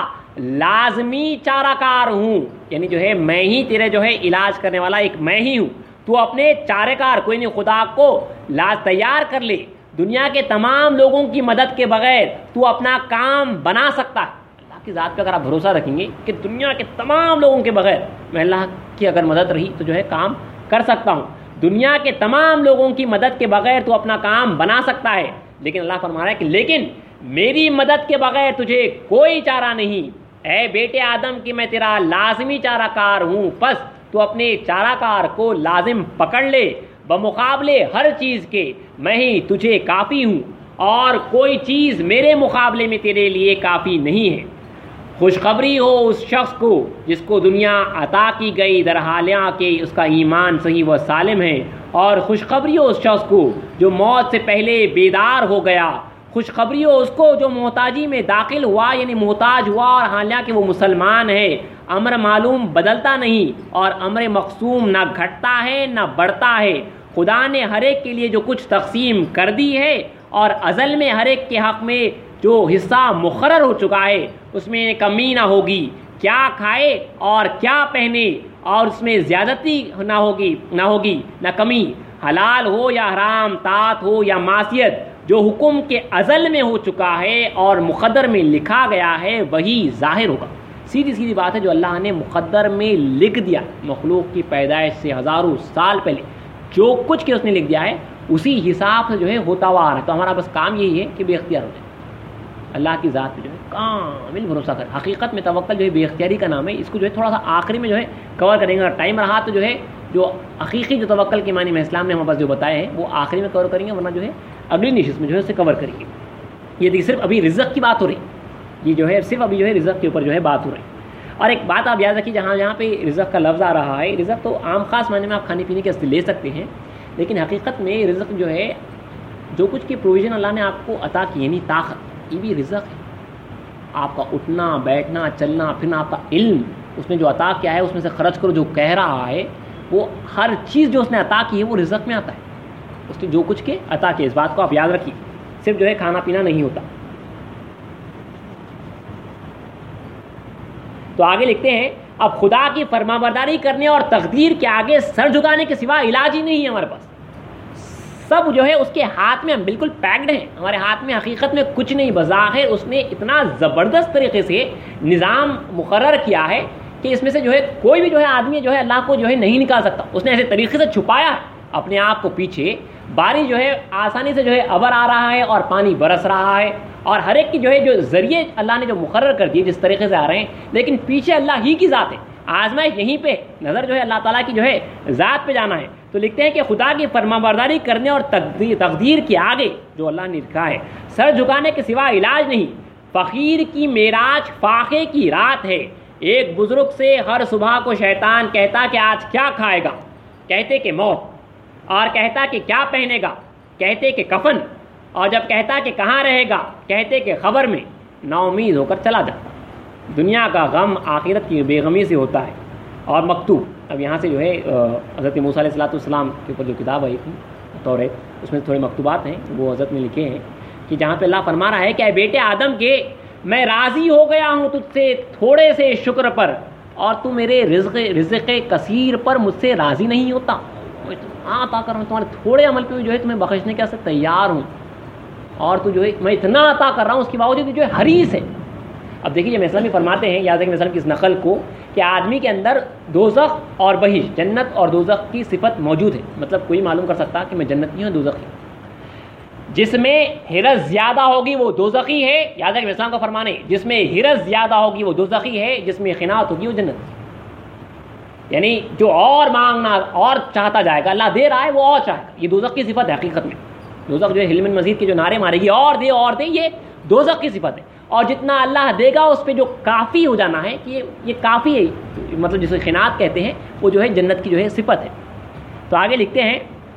لازمی چارہ کار ہوں، یعنی جو ہے میں ہی تیرے جو ہے علاج کرنے والا ایک میں ہی ہوں، تو اپنے چارہ کار کوئی نہیں، خدا کو تیار کر لے، دنیا کے تمام لوگوں کی مدد کے بغیر تو اپنا کام بنا سکتا ہے۔ کی ذات پہ اگر آپ بھروسہ رکھیں گے کہ دنیا کے تمام لوگوں کے بغیر میں اللہ کی اگر مدد رہی تو جو ہے کام کر سکتا ہوں، دنیا کے تمام لوگوں کی مدد کے بغیر تو اپنا کام بنا سکتا ہے، لیکن اللہ فرما رہا ہے کہ لیکن میری مدد کے بغیر تجھے کوئی چارہ نہیں۔ اے بیٹے آدم کی میں تیرا لازمی چارہ کار ہوں، پس تو اپنے چارہ کار کو لازم پکڑ لے، بمقابلے ہر چیز کے میں ہی تجھے کافی ہوں، اور کوئی چیز میرے مقابلے میں تیرے لیے کافی نہیں ہے۔ خوشخبری ہو اس شخص کو جس کو دنیا عطا کی گئی در حالیہ کہ اس کا ایمان صحیح و سالم ہے، اور خوشخبری ہو اس شخص کو جو موت سے پہلے بیدار ہو گیا، خوشخبری ہو اس کو جو محتاجی میں داخل ہوا یعنی محتاج ہوا اور حالیہ کہ وہ مسلمان ہے۔ امر معلوم بدلتا نہیں اور امر مقسوم نہ گھٹتا ہے نہ بڑھتا ہے۔ خدا نے ہر ایک کے لیے جو کچھ تقسیم کر دی ہے اور ازل میں ہر ایک کے حق میں جو حصہ مقرر ہو چکا ہے اس میں کمی نہ ہوگی، کیا کھائے اور کیا پہنے، اور اس میں زیادتی نہ ہوگی نہ کمی، حلال ہو یا حرام، طاعت ہو یا معصیت، جو حکم کے ازل میں ہو چکا ہے اور مقدر میں لکھا گیا ہے وہی ظاہر ہوگا۔ سیدھی سیدھی بات ہے، جو اللہ نے مقدر میں لکھ دیا مخلوق کی پیدائش سے ہزاروں سال پہلے جو کچھ کہ اس نے لکھ دیا ہے اسی حساب سے جو ہے ہوتا ہوا آ رہا ہے، تو ہمارا بس کام یہی ہے کہ بے اختیار ہو جائے، اللہ کی ذات پہ جو ہے کامل بھروسہ کر۔ حقیقت میں توکل جو ہے بے اختیاری کا نام ہے، اس کو جو ہے تھوڑا سا آخری میں جو ہے کور کریں گے، اگر ٹائم رہا تو جو ہے جو حقیقی جو توکل کے معنی میں اسلام نے ہمارے پاس جو بتائے ہیں وہ آخری میں کور کریں گے، ورنہ جو ہے اگلی نشست میں جو ہے اسے کور کریں گے۔ یہ دیکھیے صرف ابھی رزق کی بات ہو رہی، یہ جو ہے صرف ابھی جو ہے رزق کے اوپر جو ہے بات ہو رہی۔ اور ایک بات آپ یاد رکھیے، جہاں پہ رزق کا لفظ آ رہا ہے، رزق تو عام خاص معنی میں آپ کھانے پینے کے واسطے لے سکتے ہیں، لیکن حقیقت میں رزق جو ہے جو کچھ کی پروویژن اللہ نے آپ کو عطا کی یعنی طاقت، یہ بھی رزق ہے۔ آپ کا اٹھنا بیٹھنا چلنا پھرنا، آپ کا علم اس نے جو عطا کیا ہے اس میں سے خرچ کرو جو کہہ رہا ہے، وہ ہر چیز جو اس نے عطا کی ہے وہ رزق میں آتا ہے، اس نے جو کچھ کے عطا کیا، اس بات کو آپ یاد رکھیے، صرف جو ہے کھانا پینا نہیں ہوتا۔ تو آگے لکھتے ہیں، اب خدا کی فرما برداری کرنے اور تقدیر کے آگے سر جھکانے کے سوا علاج ہی نہیں ہے ہمارے پاس، سب جو ہے اس کے ہاتھ میں ہم بالکل پیکڈ ہیں، ہمارے ہاتھ میں حقیقت میں کچھ نہیں، بظاہر اس نے اتنا زبردست طریقے سے نظام مقرر کیا ہے کہ اس میں سے جو ہے کوئی بھی جو ہے آدمی جو ہے اللہ کو جو ہے نہیں نکال سکتا، اس نے ایسے طریقے سے چھپایا ہے اپنے آپ کو پیچھے، بارش جو ہے آسانی سے جو ہے ابر آ رہا ہے اور پانی برس رہا ہے، اور ہر ایک کی جو ہے جو ذریعے اللہ نے جو مقرر کر دیے جس طریقے سے آ رہے ہیں، لیکن پیچھے اللہ ہی کی ذات ہے، آزمائش یہیں پہ، نظر جو ہے اللہ تعالیٰ کی جو ہے ذات پہ جانا ہے۔ تو لکھتے ہیں کہ خدا کی فرما برداری کرنے اور تقدیر کے آگے جو اللہ نے لکھا ہے سر جھکانے کے سوا علاج نہیں۔ فقیر کی معراج فاقے کی رات ہے، ایک بزرگ سے ہر صبح کو شیطان کہتا کہ آج کیا کھائے گا، کہتے کہ موت، اور کہتا کہ کیا پہنے گا، کہتے کہ کفن، اور جب کہتا کہ کہاں رہے گا، کہتے کہ خبر میں، نا امید ہو کر چلا جاتا۔ دنیا کا غم آخرت کی بے غمی سے ہوتا ہے۔ اور مکتوب، اب یہاں سے جو ہے حضرت موسیٰ علیہ السلام کے اوپر جو کتاب آئی تھی توریت، اس میں تھوڑے مکتوبات ہیں وہ حضرت نے لکھے ہیں کہ جہاں پہ اللہ فرما رہا ہے کہ اے بیٹے آدم کے میں راضی ہو گیا ہوں تجھ سے تھوڑے سے شکر پر، اور تو میرے رزق کثیر پر مجھ سے راضی نہیں ہوتا. عطا کر رہا ہوں تمہارے تھوڑے عمل پہ جو ہے تمہیں بخشنے کے واسطے تیار ہوں، اور تو جو ہے میں اتنا عطا کر رہا ہوں اس کے باوجود جو ہے حریص ہے. اب دیکھیے مثلا بھی فرماتے ہیں یاد رکھیں مثلا کی اس نقل کو کہ آدمی کے اندر دوزخ اور بہشت، جنت اور دوزخ کی صفت موجود ہے. مطلب کوئی معلوم کر سکتا کہ میں جنتی ہوں دوزخی. جس میں حرص زیادہ ہوگی وہ دوزخی ہے. یاد رکھیں مثلا کا فرمانے جس میں حرص زیادہ ہوگی وہ دوزخی ہے، جس میں قناعت ہوگی وہ جنت. یعنی جو اور مانگنا اور چاہتا جائے گا، اللہ دے رہا ہے وہ اور چاہے گا. یہ دوزخ کی صفت ہے. حقیقت میں دوزخ جو ہے حلم مزید کے جو نعرے مارے گی اور دے، یہ دوزخ کی صفت ہے. اور جتنا اللہ دے گا اس پہ جو کافی ہو جانا ہے کہ یہ کافی ہے، مطلب جسے قناعت کہتے ہیں، وہ جو ہے جنت کی جو ہے صفت ہے. تو آگے لکھتے ہیں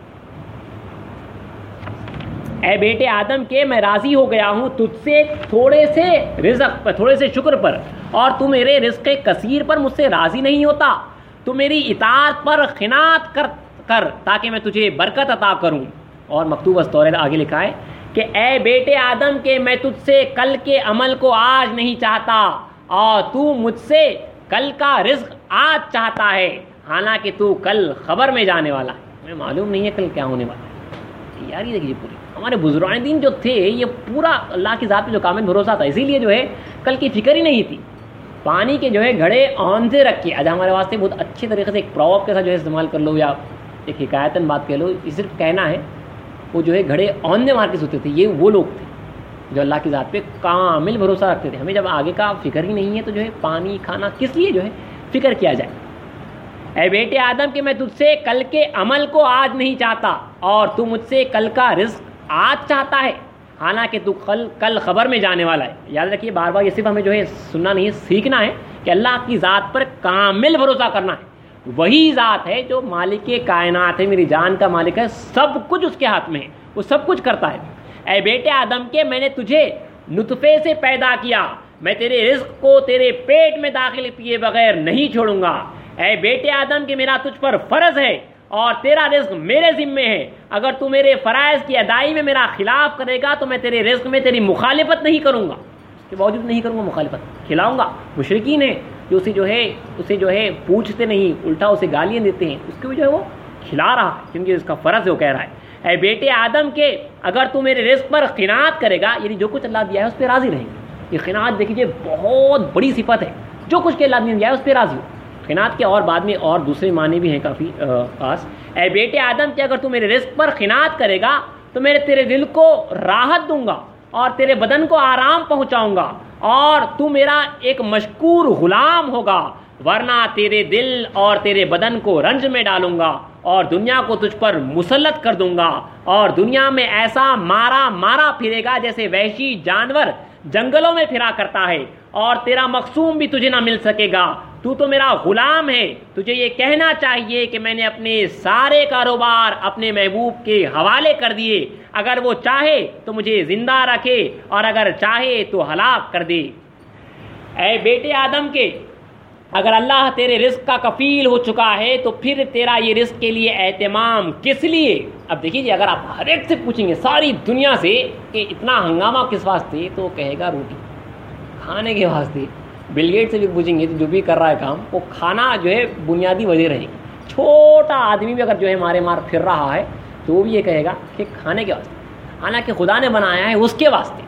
اے بیٹے آدم کے میں راضی ہو گیا ہوں تجھ سے تھوڑے سے رزق پر، تھوڑے سے شکر پر، اور تو میرے رزق کثیر پر مجھ سے راضی نہیں ہوتا. تو میری اطاعت پر قناعت کر تاکہ میں تجھے برکت عطا کروں. اور مکتوب طور آگے لکھا ہے کہ اے بیٹے آدم کے میں تجھ سے کل کے عمل کو آج نہیں چاہتا، اور تو مجھ سے کل کا رزق آج چاہتا ہے، حالانکہ تو کل خبر میں جانے والا ہے. ہمیں معلوم نہیں ہے کل کیا ہونے والا ہے. یار یہ دیکھیے پوری ہمارے بزرگان دین جو تھے یہ پورا اللہ کی ذات پہ جو کامل بھروسہ تھا، اسی لیے جو ہے کل کی فکر ہی نہیں تھی. پانی کے جو ہے گھڑے آندھے رکھ کے، آج ہمارے واسطے بہت اچھے طریقے سے ایک پروورب کے ساتھ جو ہے استعمال کر لو یا ایک حکایتاً بات کہہ لو، صرف کہنا ہے. وہ جو ہے گھڑے آندھے مار کے سوتے تھے. یہ وہ لوگ تھے جو اللہ کی ذات پہ کامل بھروسہ رکھتے تھے. ہمیں جب آگے کا فکر ہی نہیں ہے تو جو ہے پانی کھانا کس لیے جو ہے فکر کیا جائے. اے بیٹے آدم کہ میں تجھ سے کل کے عمل کو آج نہیں چاہتا، اور تو مجھ سے کل کا رزق آج چاہتا ہے، حالانکہ تو کل خبر میں جانے والا ہے. یاد رکھیے بار بار یہ صرف ہمیں جو ہے سننا نہیں ہے، سیکھنا ہے کہ اللہ کی ذات پر کامل بھروسہ کرنا ہے. وہی ذات ہے جو مالک کائنات ہے، میری جان کا مالک ہے، سب کچھ اس کے ہاتھ میں ہے، وہ سب کچھ کرتا ہے. اے بیٹے آدم کے میں نے تجھے نطفے سے پیدا کیا، میں تیرے رزق کو تیرے پیٹ میں داخل کیے بغیر نہیں چھوڑوں گا. اے بیٹے آدم کہ میرا تجھ پر فرض ہے اور تیرا رزق میرے ذمے ہے. اگر تو میرے فرائض کی ادائی میں میرا خلاف کرے گا تو میں تیرے رزق میں تیری مخالفت نہیں کروں گا. اس کے باوجود نہیں کروں گا مخالفت، کھلاؤں گا. مشرکین ہیں جو اسے جو ہے پوچھتے نہیں، الٹا اسے گالیاں دیتے ہیں، اس کی وجہ وہ کھلا رہا ہے کیونکہ اس کا فرض ہے. وہ کہہ رہا ہے اے بیٹے آدم کے اگر تو میرے رزق پر قناعت کرے گا، یعنی جو کچھ اللہ دیا ہے اس پہ راضی رہیں گے. یہ قناعت دیکھیے بہت بڑی صفت ہے. جو کچھ کہ اللہ نے دیا ہے اس پہ راضی ہو. قناعت کے اور بعد میں اور دوسرے معنی بھی ہیں کافی خاص. اے بیٹے آدم کے اگر تو میرے رزق پر قناعت کرے گا تو میں تیرے دل کو راحت دوں گا اور تیرے بدن کو آرام پہنچاؤں گا، اور تو میرا ایک مشکور غلام ہوگا، ورنہ تیرے دل اور تیرے بدن کو رنج میں ڈالوں گا اور دنیا کو تجھ پر مسلط کر دوں گا، اور دنیا میں ایسا مارا پھرے گا جیسے وحشی جانور جنگلوں میں پھرا کرتا ہے، اور تیرا مقصوم بھی تجھے نہ مل سکے گا. تو میرا غلام ہے. تجھے یہ کہنا چاہیے کہ میں نے اپنے سارے کاروبار اپنے محبوب کے حوالے کر دیے. اگر وہ چاہے تو مجھے زندہ رکھے اور اگر چاہے تو ہلاک کر دے. اے بیٹے آدم کے اگر اللہ تیرے رزق کا کفیل ہو چکا ہے تو پھر تیرا یہ رزق کے لیے اہتمام کس لیے. اب دیکھیے جی اگر آپ ہر ایک سے پوچھیں گے ساری دنیا سے کہ اتنا ہنگامہ کس واسطے، تو وہ کہے گا روٹی کھانے کے واسطے. بل گیٹ سے بھی پوچھیں گے تو جو بھی کر رہا ہے کام، وہ کھانا جو ہے بنیادی وجہ رہے گی. چھوٹا آدمی بھی اگر جو ہے مارے مار پھر رہا ہے تو وہ بھی یہ کہے گا کہ کھانے کے واسطے، حالانکہ خدا نے بنایا ہے اس کے واسطے.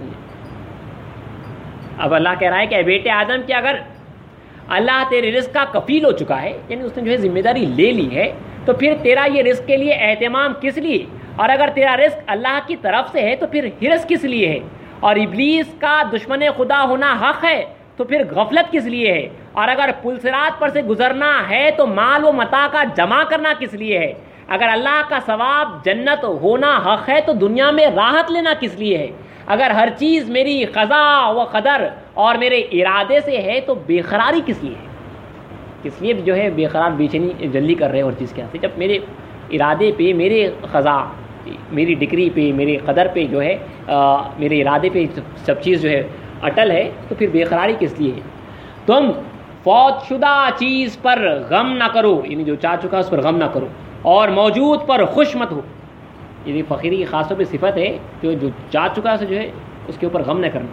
اب اللہ کہہ رہا ہے کہ اے بیٹے آدم کہ اگر اللہ تیرے رزق کا کفیل ہو چکا ہے، یعنی اس نے جو ہے ذمہ داری لے لی ہے، تو پھر تیرا یہ رزق کے لیے اہتمام کس لیے. اور اگر تیرا رزق اللہ کی طرف سے ہے تو پھر حرص کس لیے ہے. اور ابلیس کا دشمن خدا ہونا حق ہے تو پھر غفلت کس لیے ہے. اور اگر پلسرات پر سے گزرنا ہے تو مال و متاع کا جمع کرنا کس لیے ہے. اگر اللہ کا ثواب جنت ہونا حق ہے تو دنیا میں راحت لینا کس لیے ہے. اگر ہر چیز میری قضا و قدر اور میرے ارادے سے ہے تو بے قراری کس لیے ہے. کس لیے جو ہے بے قرار بے چینی جلدی کر رہے ہیں اور چیز کیا ہے. جب میرے ارادے پہ، میرے قضا، میری ڈگری پہ، میرے قدر پہ جو ہے میرے ارادے پہ سب چیز جو ہے اٹل ہے تو پھر بے قراری کس لیے ہے. تم فوت شدہ چیز پر غم نہ کرو، یعنی جو چاہ چکا اس پر غم نہ کرو، اور موجود پر خوش مت ہو. یعنی فقیری کی خاص طور پہ صفت ہے کہ جو چاہ چکا ہے جو ہے اس کے اوپر غم نہ کرنا،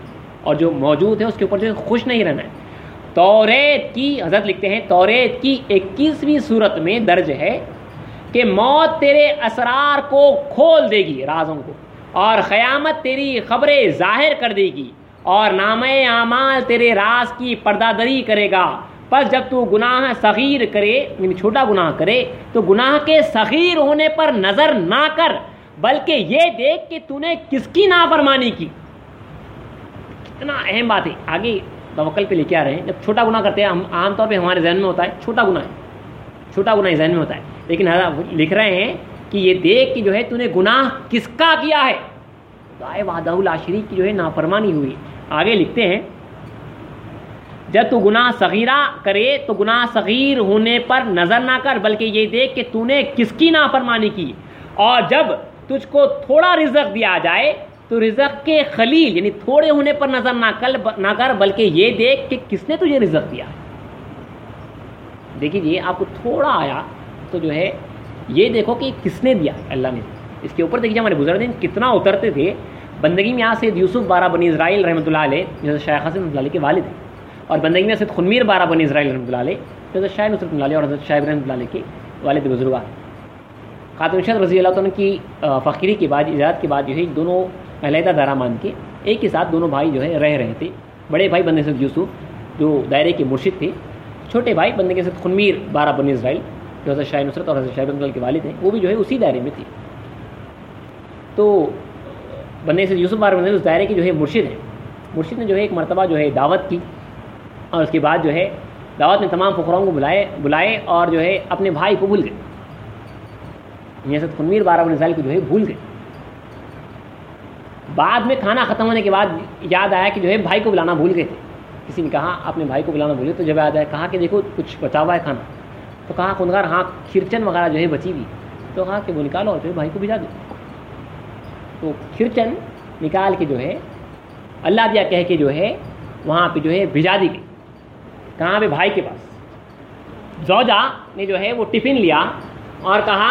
اور جو موجود ہے اس کے اوپر جو ہے خوش نہیں رہنا ہے۔ توریت کی، حضرت لکھتے ہیں توریت کی 21ویں سورت میں درج ہے کہ موت تیرے اسرار کو کھول دے گی، رازوں کو، اور قیامت تیری خبریں ظاہر کر دے گی، اور نامہ اعمال تیرے راز کی پردہ دری کرے گا۔ پس جب تو گناہ صغیر کرے، یعنی چھوٹا گناہ کرے، تو گناہ کے صغیر ہونے پر نظر نہ کر، بلکہ یہ دیکھ کہ تو نے کس کی نافرمانی کی۔ کتنا اہم بات ہے، آگے توکل پہ لے کے آ رہے ہیں۔ جب چھوٹا گناہ کرتے ہیں، ہم عام طور پہ ہمارے ذہن میں ہوتا ہے چھوٹا گناہ ہے، چھوٹا گناہ ذہن میں ہوتا ہے، لیکن حضرت لکھ رہے ہیں کہ یہ دیکھ کہ جو ہے تو نے گناہ کس کا کیا ہے، خدا وحدہ لا شریک کی جو ہے نافرمانی ہوئی۔ آگے لکھتے ہیں جب تو گناہ صغیرہ کرے تو گناہ صغیر ہونے پر نظر نہ کر، بلکہ یہ دیکھ کہ تو نے کس کی نافرمانی کی، اور جب تجھ کو تھوڑا رزق دیا جائے تو رزق کے خلیل یعنی تھوڑے ہونے پر نظر نہ کر، بلکہ یہ دیکھ کہ کس نے تجھے رزق دیا ہے۔ دیکھیے آپ کو تھوڑا آیا تو جو ہے یہ دیکھو کہ کس نے دیا، اللہ نے۔ اس کے اوپر دیکھیے ہمارے بزرگ کتنا اترتے تھے بندگی میں۔ سید یوسف بارہ بنی اسرائیل رحمۃ اللہ علیہ جو شیخ حسن رحمۃ اللہ علیہ کے والد ہیں، اور بندگی میں سید خنمیر بارہ بنی اسرائیل رحمۃ اللہ علیہ حضرت شاہ نصرت اللہ علیہ اور حضرت شاہ رحمۃ اللہ علیہ کے والد بزرگان۔ خاتون شاہ رضی اللہ عنہ کی فقیری کے بعد، ایجاد کے بعد جو ہے دونوں علیحدہ دارا مان کے ایک ہی ساتھ دونوں بھائی جو ہے رہ رہے تھے۔ بڑے بھائی بندے سید یوسف جو دائرے کے مرشد تھے، چھوٹے بھائی بندے کے سید خنمیر بارہ بنی اسرائیل جو حضرت شاہ نصرت اور حضرت شاہ رحمۃ اللہ کے والد ہیں، وہ بھی جو ہے اسی دائرے میں تھے۔ تو بندے سید یوسف بارہ بنی اس دائرے کے جو ہے مرشد ہیں۔ مرشد نے جو ہے ایک مرتبہ جو ہے دعوت کی، اور اس کے بعد جو ہے دعوت میں تمام فقراؤں کو بلائے اور جو ہے اپنے بھائی کو بھول گئے، سید خنمیر بارہ بنی اسرائیل کو جو ہے بھول گئے۔ بعد میں کھانا ختم ہونے کے بعد یاد آیا کہ جو ہے بھائی کو بلانا بھول گئے تھے۔ کسی نے کہا اپنے بھائی کو بلانا بھولے، تو جب یاد آیا کہا کہ دیکھو کچھ بچا ہوا ہے کھانا، تو کہا خنگار ہاں کھرچن وغیرہ جو ہے بچی ہوئی، تو کہا کہ وہ نکالو اور جو ہے بھائی کو بھیجا دو۔ تو کھرچن نکال کے جو ہے اللہ دیا کہہ کے جو ہے وہاں پہ جو ہے بھیجا دی گئی۔ کہاں پہ؟ بھائی کے پاس۔ زوجہ نے جو ہے وہ ٹفن لیا اور کہا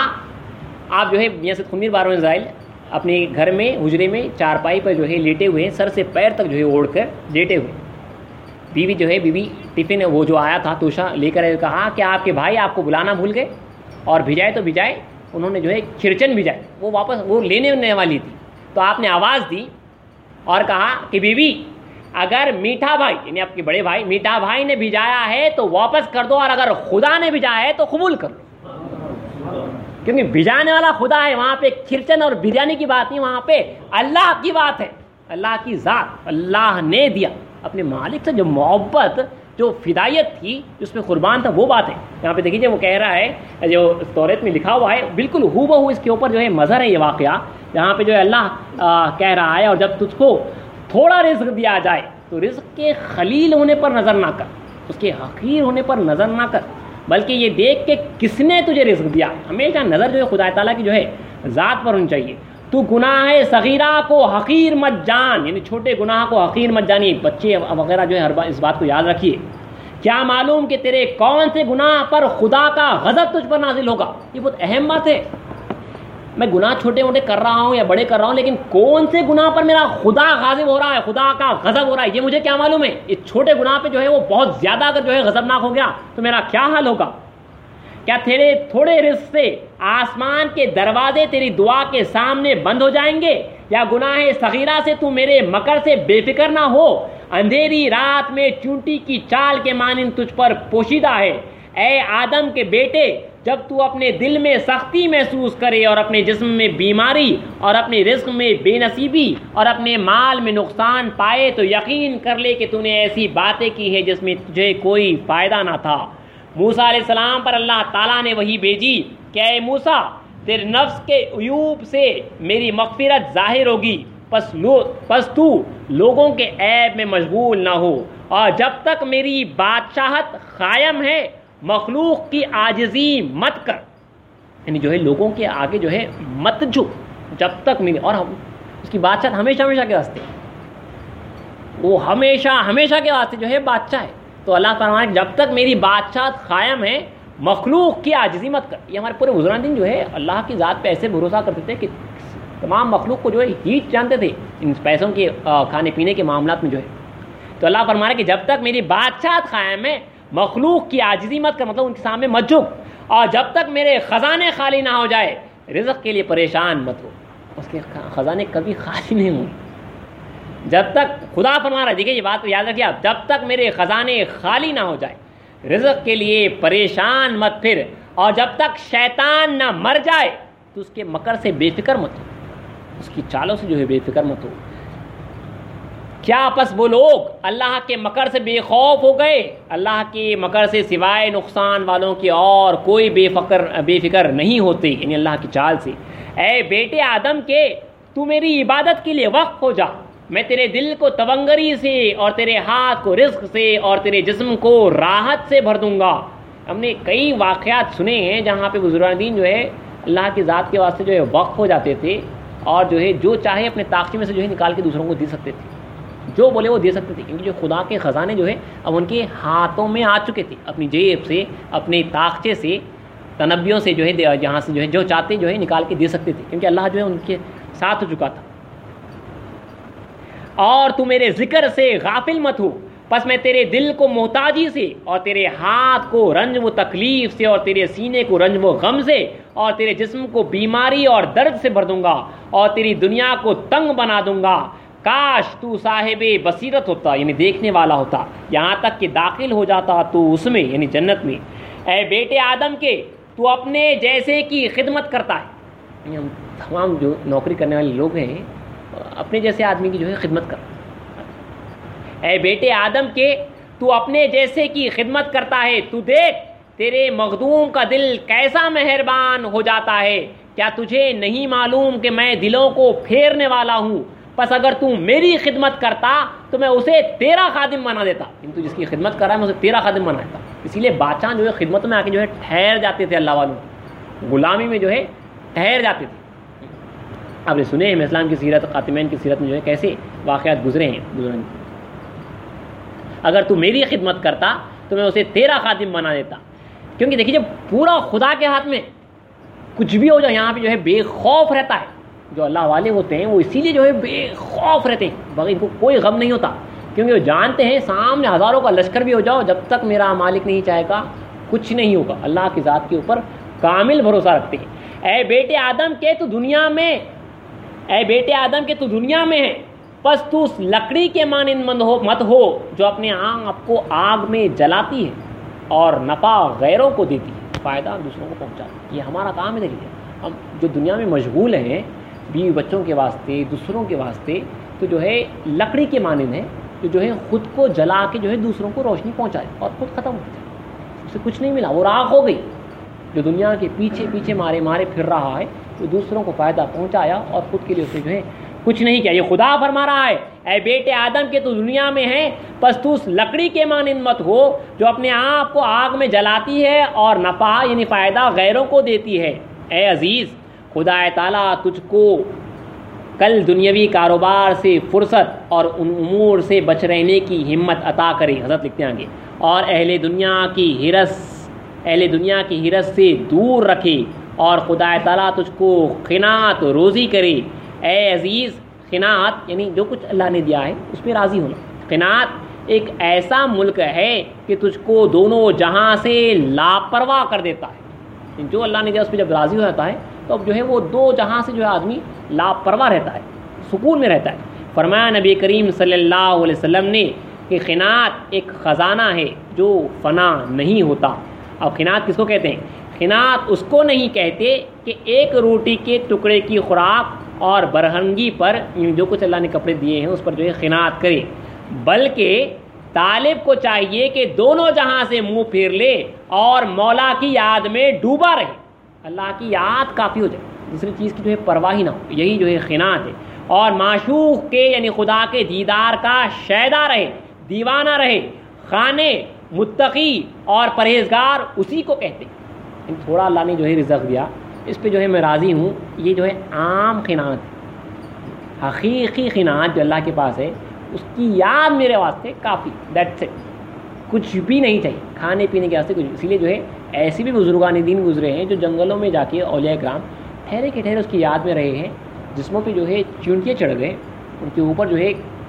آپ جو ہے میاں سید خنمیر بارہ بنی اسرائیل اپنے گھر میں حجرے میں چارپائی پر جو ہے لیٹے ہوئے ہیں، سر سے پیر تک جو ہے اوڑھ کر لیٹے ہوئے۔ بیوی جو ہے بیوی ٹفن وہ جو آیا تھا توشا لے کر کہا کہ آپ کے بھائی آپ کو بلانا بھول گئے، اور بھیجائے تو بھیجائے، انہوں نے جو ہے کھرچن بھیجائے، وہ واپس وہ لینے والی تھی، تو آپ نے آواز دی اور کہا کہ بیوی اگر میٹھا بھائی یعنی آپ کے بڑے بھائی میٹھا بھائی نے بھیجایا ہے تو واپس کر دو، اور اگر خدا نے بھیجایا ہے تو قبول کر لو، کیونکہ بھیجانے والا خدا ہے۔ وہاں پہ کھرچن اور بریانی کی بات نہیں، وہاں پہ اللہ کی بات ہے، اللہ کی ذات، اللہ نے دیا اپنے مالک سے جو محبت، جو فدائیت تھی، جس میں قربان تھا، وہ بات ہے۔ یہاں پہ دیکھیے وہ کہہ رہا ہے جو توریت میں لکھا ہوا ہے بالکل ہو بہو اس کے اوپر جو ہے مظہر ہے یہ واقعہ، جہاں پہ جو ہے اللہ کہہ رہا ہے اور جب تجھ کو تھوڑا رزق دیا جائے تو رزق کے خلیل ہونے پر نظر نہ کر، اس کے حقیر ہونے پر نظر نہ کر، بلکہ یہ دیکھ کہ کس نے تجھے رزق دیا۔ ہمیشہ نظر جو ہے خدا تعالیٰ کی جو ہے ذات پر ہونی چاہیے۔ تو گناہ صغیرہ کو حقیر مت جان، یعنی چھوٹے گناہ کو حقیر مت جانی۔ بچے وغیرہ جو ہے ہر بار اس بات کو یاد رکھیے، کیا معلوم کہ تیرے کون سے گناہ پر خدا کا غضب تجھ پر نازل ہوگا۔ یہ بہت اہم بات ہے۔ میں گناہ چھوٹے موٹے کر رہا ہوں یا بڑے کر رہا ہوں، لیکن کون سے گناہ پر میرا خدا غاضب ہو رہا ہے، خدا کا غضب ہو رہا ہے، یہ مجھے کیا معلوم ہے۔ اس چھوٹے گناہ پہ جو ہے وہ بہت زیادہ اگر جو ہے غضبناک ہو گیا تو میرا کیا حال ہوگا۔ کیا تیرے تھوڑے رزق سے آسمان کے دروازے تیری دعا کے سامنے بند ہو جائیں گے، یا گناہ صغیرہ سے تو میرے مکر سے بے فکر نہ ہو۔ اندھیری رات میں چونٹی کی چال کے مانند تجھ پر پوشیدہ ہے۔ اے آدم کے بیٹے، جب تو اپنے دل میں سختی محسوس کرے اور اپنے جسم میں بیماری اور اپنے رزق میں بے نصیبی اور اپنے مال میں نقصان پائے تو یقین کر لے کہ تو نے ایسی باتیں کی ہیں جس میں تجھے کوئی فائدہ نہ تھا۔ موسیٰ علیہ السلام پر اللہ تعالیٰ نے وحی بھیجی کہ اے موسیٰ، تیرے نفس کے عیوب سے میری مغفرت ظاہر ہوگی، پس تو لوگوں کے عیب میں مشغول نہ ہو، اور جب تک میری بادشاہت قائم ہے مخلوق کی عاجزی مت کر، یعنی جو ہے لوگوں کے آگے جو ہے مت جھک جب تک میری، اور اس کی بادشاہت ہمیشہ ہمیشہ کے واسطے، وہ ہمیشہ ہمیشہ کے واسطے جو ہے بادشاہ ہے۔ تو اللہ فرمایا کہ جب تک میری بادشاہت قائم ہے مخلوق کی عاجزی مت کر۔ یہ ہمارے پورے بزرگان دین جو ہے اللہ کی ذات پہ ایسے بھروسہ کرتے تھے کہ تمام مخلوق کو جو ہے ہیچ جانتے تھے ان پیسوں کے کھانے پینے کے معاملات میں جو ہے تو اللہ فرما رہا ہے کہ جب تک میری بادشاہت قائم ہے مخلوق کی عاجزی مت کر، مطلب ان کے سامنے مت جھک، اور جب تک میرے خزانے خالی نہ ہو جائے رزق کے لیے پریشان مت ہو۔ اس کے خزانے کبھی خالی نہیں ہوں جب تک، خدا فرما رہا ہے، دیکھیے یہ بات کو یاد رکھیے آپ، جب تک میرے خزانے خالی نہ ہو جائے رزق کے لیے پریشان مت پھر، اور جب تک شیطان نہ مر جائے تو اس کے مکر سے بے فکر مت ہو، اس کی چالوں سے جو ہے بے فکر مت ہو۔ کیا پس وہ لوگ اللہ کے مکر سے بے خوف ہو گئے؟ اللہ کے مکر سے سوائے نقصان والوں کی اور کوئی بے فکر نہیں ہوتے، یعنی اللہ کی چال سے۔ اے بیٹے آدم کے، تو میری عبادت کے لیے وقف ہو جا، میں تیرے دل کو تونگری سے اور تیرے ہاتھ کو رزق سے اور تیرے جسم کو راحت سے بھر دوں گا۔ ہم نے کئی واقعات سنے ہیں جہاں پہ بزرگان دین جو ہے اللہ کی ذات کے واسطے جو ہے وقف ہو جاتے تھے، اور جو ہے جو چاہے اپنے طاقت میں سے جو ہے نکال کے دوسروں کو دے سکتے تھے، جو بولے وہ دے سکتے تھے، کیونکہ جو خدا کے خزانے جو ہے اب ان کے ہاتھوں میں آ چکے تھے، اپنی جیب سے، اپنے طاقچے سے، تنبیوں سے جو ہے جہاں سے جو ہے جو چاہتے جو ہے نکال کے دے سکتے تھے، کیونکہ اللہ جو ہے ان کے ساتھ ہو چکا تھا۔ اور تو میرے ذکر سے غافل مت ہو، پس میں تیرے دل کو محتاجی سے اور تیرے ہاتھ کو رنج و تکلیف سے اور تیرے سینے کو رنج و غم سے اور تیرے جسم کو بیماری اور درد سے بھر دوں گا، اور تیری دنیا کو تنگ بنا دوں گا۔ کاش تو صاحب بصیرت ہوتا، یعنی دیکھنے والا ہوتا، یہاں تک کہ داخل ہو جاتا تو اس میں، یعنی جنت میں۔ اے بیٹے آدم کے، تو اپنے جیسے کی خدمت کرتا ہے، یعنی ہم تمام جو نوکری کرنے والے لوگ ہیں اپنے جیسے آدمی کی جو ہے خدمت کر۔ اے بیٹے آدم کے، تو اپنے جیسے کی خدمت کرتا ہے، تو دیکھ تیرے مخدوم کا دل کیسا مہربان ہو جاتا ہے، کیا تجھے نہیں معلوم کہ میں دلوں کو پھیرنے والا ہوں؟ پس اگر تو میری خدمت کرتا تو میں اسے تیرا خادم بنا دیتا، تو جس کی خدمت کر رہا ہے میں اسے تیرا خادم بنا دیتا۔ اسی لیے بادشاہ جو ہے خدمت میں آ کے جو ہے ٹھہر جاتے تھے، اللہ والوں غلامی میں جو ہے ٹھہر جاتے تھے۔ آپ نے سنے ہیں اسلام کی سیرت، خاتمین کی سیرت میں جو ہے کیسے واقعات گزرے ہیں بزرگان۔ اگر تو میری خدمت کرتا تو میں اسے تیرا خادم بنا دیتا، کیونکہ دیکھیے جب پورا خدا کے ہاتھ میں کچھ بھی ہو جائے، یہاں پہ جو ہے بے خوف رہتا ہے۔ جو اللہ والے ہوتے ہیں وہ اسی لیے جو ہے بے خوف رہتے ہیں، بغیر ان کو کوئی غم نہیں ہوتا، کیونکہ وہ جانتے ہیں سامنے ہزاروں کا لشکر بھی ہو جاؤ، جب تک میرا مالک نہیں چاہے گا کچھ نہیں ہوگا۔ اللہ کی ذات کے اوپر کامل بھروسہ رکھتے ہیں۔ اے بیٹے آدم کے، تو دنیا میں ہے، پس تو اس لکڑی کے مانند مت ہو جو اپنے آپ کو آگ میں جلاتی ہے اور نفع غیروں کو دیتی ہے، فائدہ دوسروں کو پہنچاتی ہے۔ یہ ہمارا کام ہے۔ دیکھیے ہم جو دنیا میں مشغول ہیں بیوی بچوں کے واسطے، دوسروں کے واسطے، تو جو ہے لکڑی کے مانند ہے جو ہے خود کو جلا کے جو ہے دوسروں کو روشنی پہنچائے اور خود ختم ہو جائے، اسے کچھ نہیں ملا، وہ راکھ ہو گئی۔ جو دنیا کے پیچھے مارے پھر رہا ہے، تو دوسروں کو فائدہ پہنچایا اور خود کے لیے اسے جو ہے کچھ نہیں کیا۔ یہ خدا فرما رہا ہے، اے بیٹے آدم کے، تو دنیا میں ہے، پس تو اس لکڑی کے مانند مت ہو جو اپنے آپ کو آگ میں جلاتی ہے اور نفع یعنی فائدہ غیروں کو دیتی ہے۔ اے عزیز، خدا تعالیٰ تجھ کو کل دنیاوی کاروبار سے فرصت اور ان امور سے بچ رہنے کی ہمت عطا کرے، حضرت لکھتے ہیں آگے، اور اہل دنیا کی ہرس سے دور رکھے، اور خدا تعالیٰ تجھ کو قناعت روزی کرے۔ اے عزیز، قناعت یعنی جو کچھ اللہ نے دیا ہے اس پہ راضی ہونا۔ قناعت ایک ایسا ملک ہے کہ تجھ کو دونوں جہاں سے لاپرواہ کر دیتا ہے۔ جو اللہ نے دیا اس پہ جب راضی ہو جاتا ہے تو اب جو ہے وہ دو جہاں سے جو ہے آدمی لاپرواہ رہتا ہے، سکون میں رہتا ہے۔ فرمایا نبی کریم صلی اللہ علیہ وسلم نے کہ قناعت ایک خزانہ ہے جو فنا نہیں ہوتا۔ اب قناعت کس کو کہتے ہیں؟ قناعت اس کو نہیں کہتے کہ ایک روٹی کے ٹکڑے کی خوراک اور برہنگی پر جو کچھ اللہ نے کپڑے دیے ہیں اس پر جو ہے قناعت کرے، بلکہ طالب کو چاہیے کہ دونوں جہاں سے منہ پھیر لے اور مولا کی یاد میں ڈوبا رہے، اللہ کی یاد کافی ہو جائے، دوسری چیز کی جو ہے پرواہ ہی نہ ہو، یہی جو ہے قناعت ہے۔ اور معشوق کے یعنی خدا کے دیدار کا شیدا رہے، دیوانہ رہے، خانے، متقی اور پرہیزگار اسی کو کہتے ہیں۔ تھوڑا اللہ نے جو ہے رزق دیا، اس پہ جو ہے میں راضی ہوں، یہ جو ہے عام قناعت ہے۔ حقیقی قناعت جو اللہ کے پاس ہے اس کی یاد میرے واسطے کافی، دیٹس اٹ، کچھ بھی نہیں چاہیے کھانے پینے کے واسطے کچھ۔ اسی لیے جو ہے ایسے بھی بزرگان دین گزرے ہیں جو جنگلوں میں جا کے اولیاء کرام ٹھہرے کے ٹھہرے اس کی یاد میں رہے ہیں، جسموں پہ جو ہے چونٹیاں چڑھ گئے، ان کے اوپر جو ہے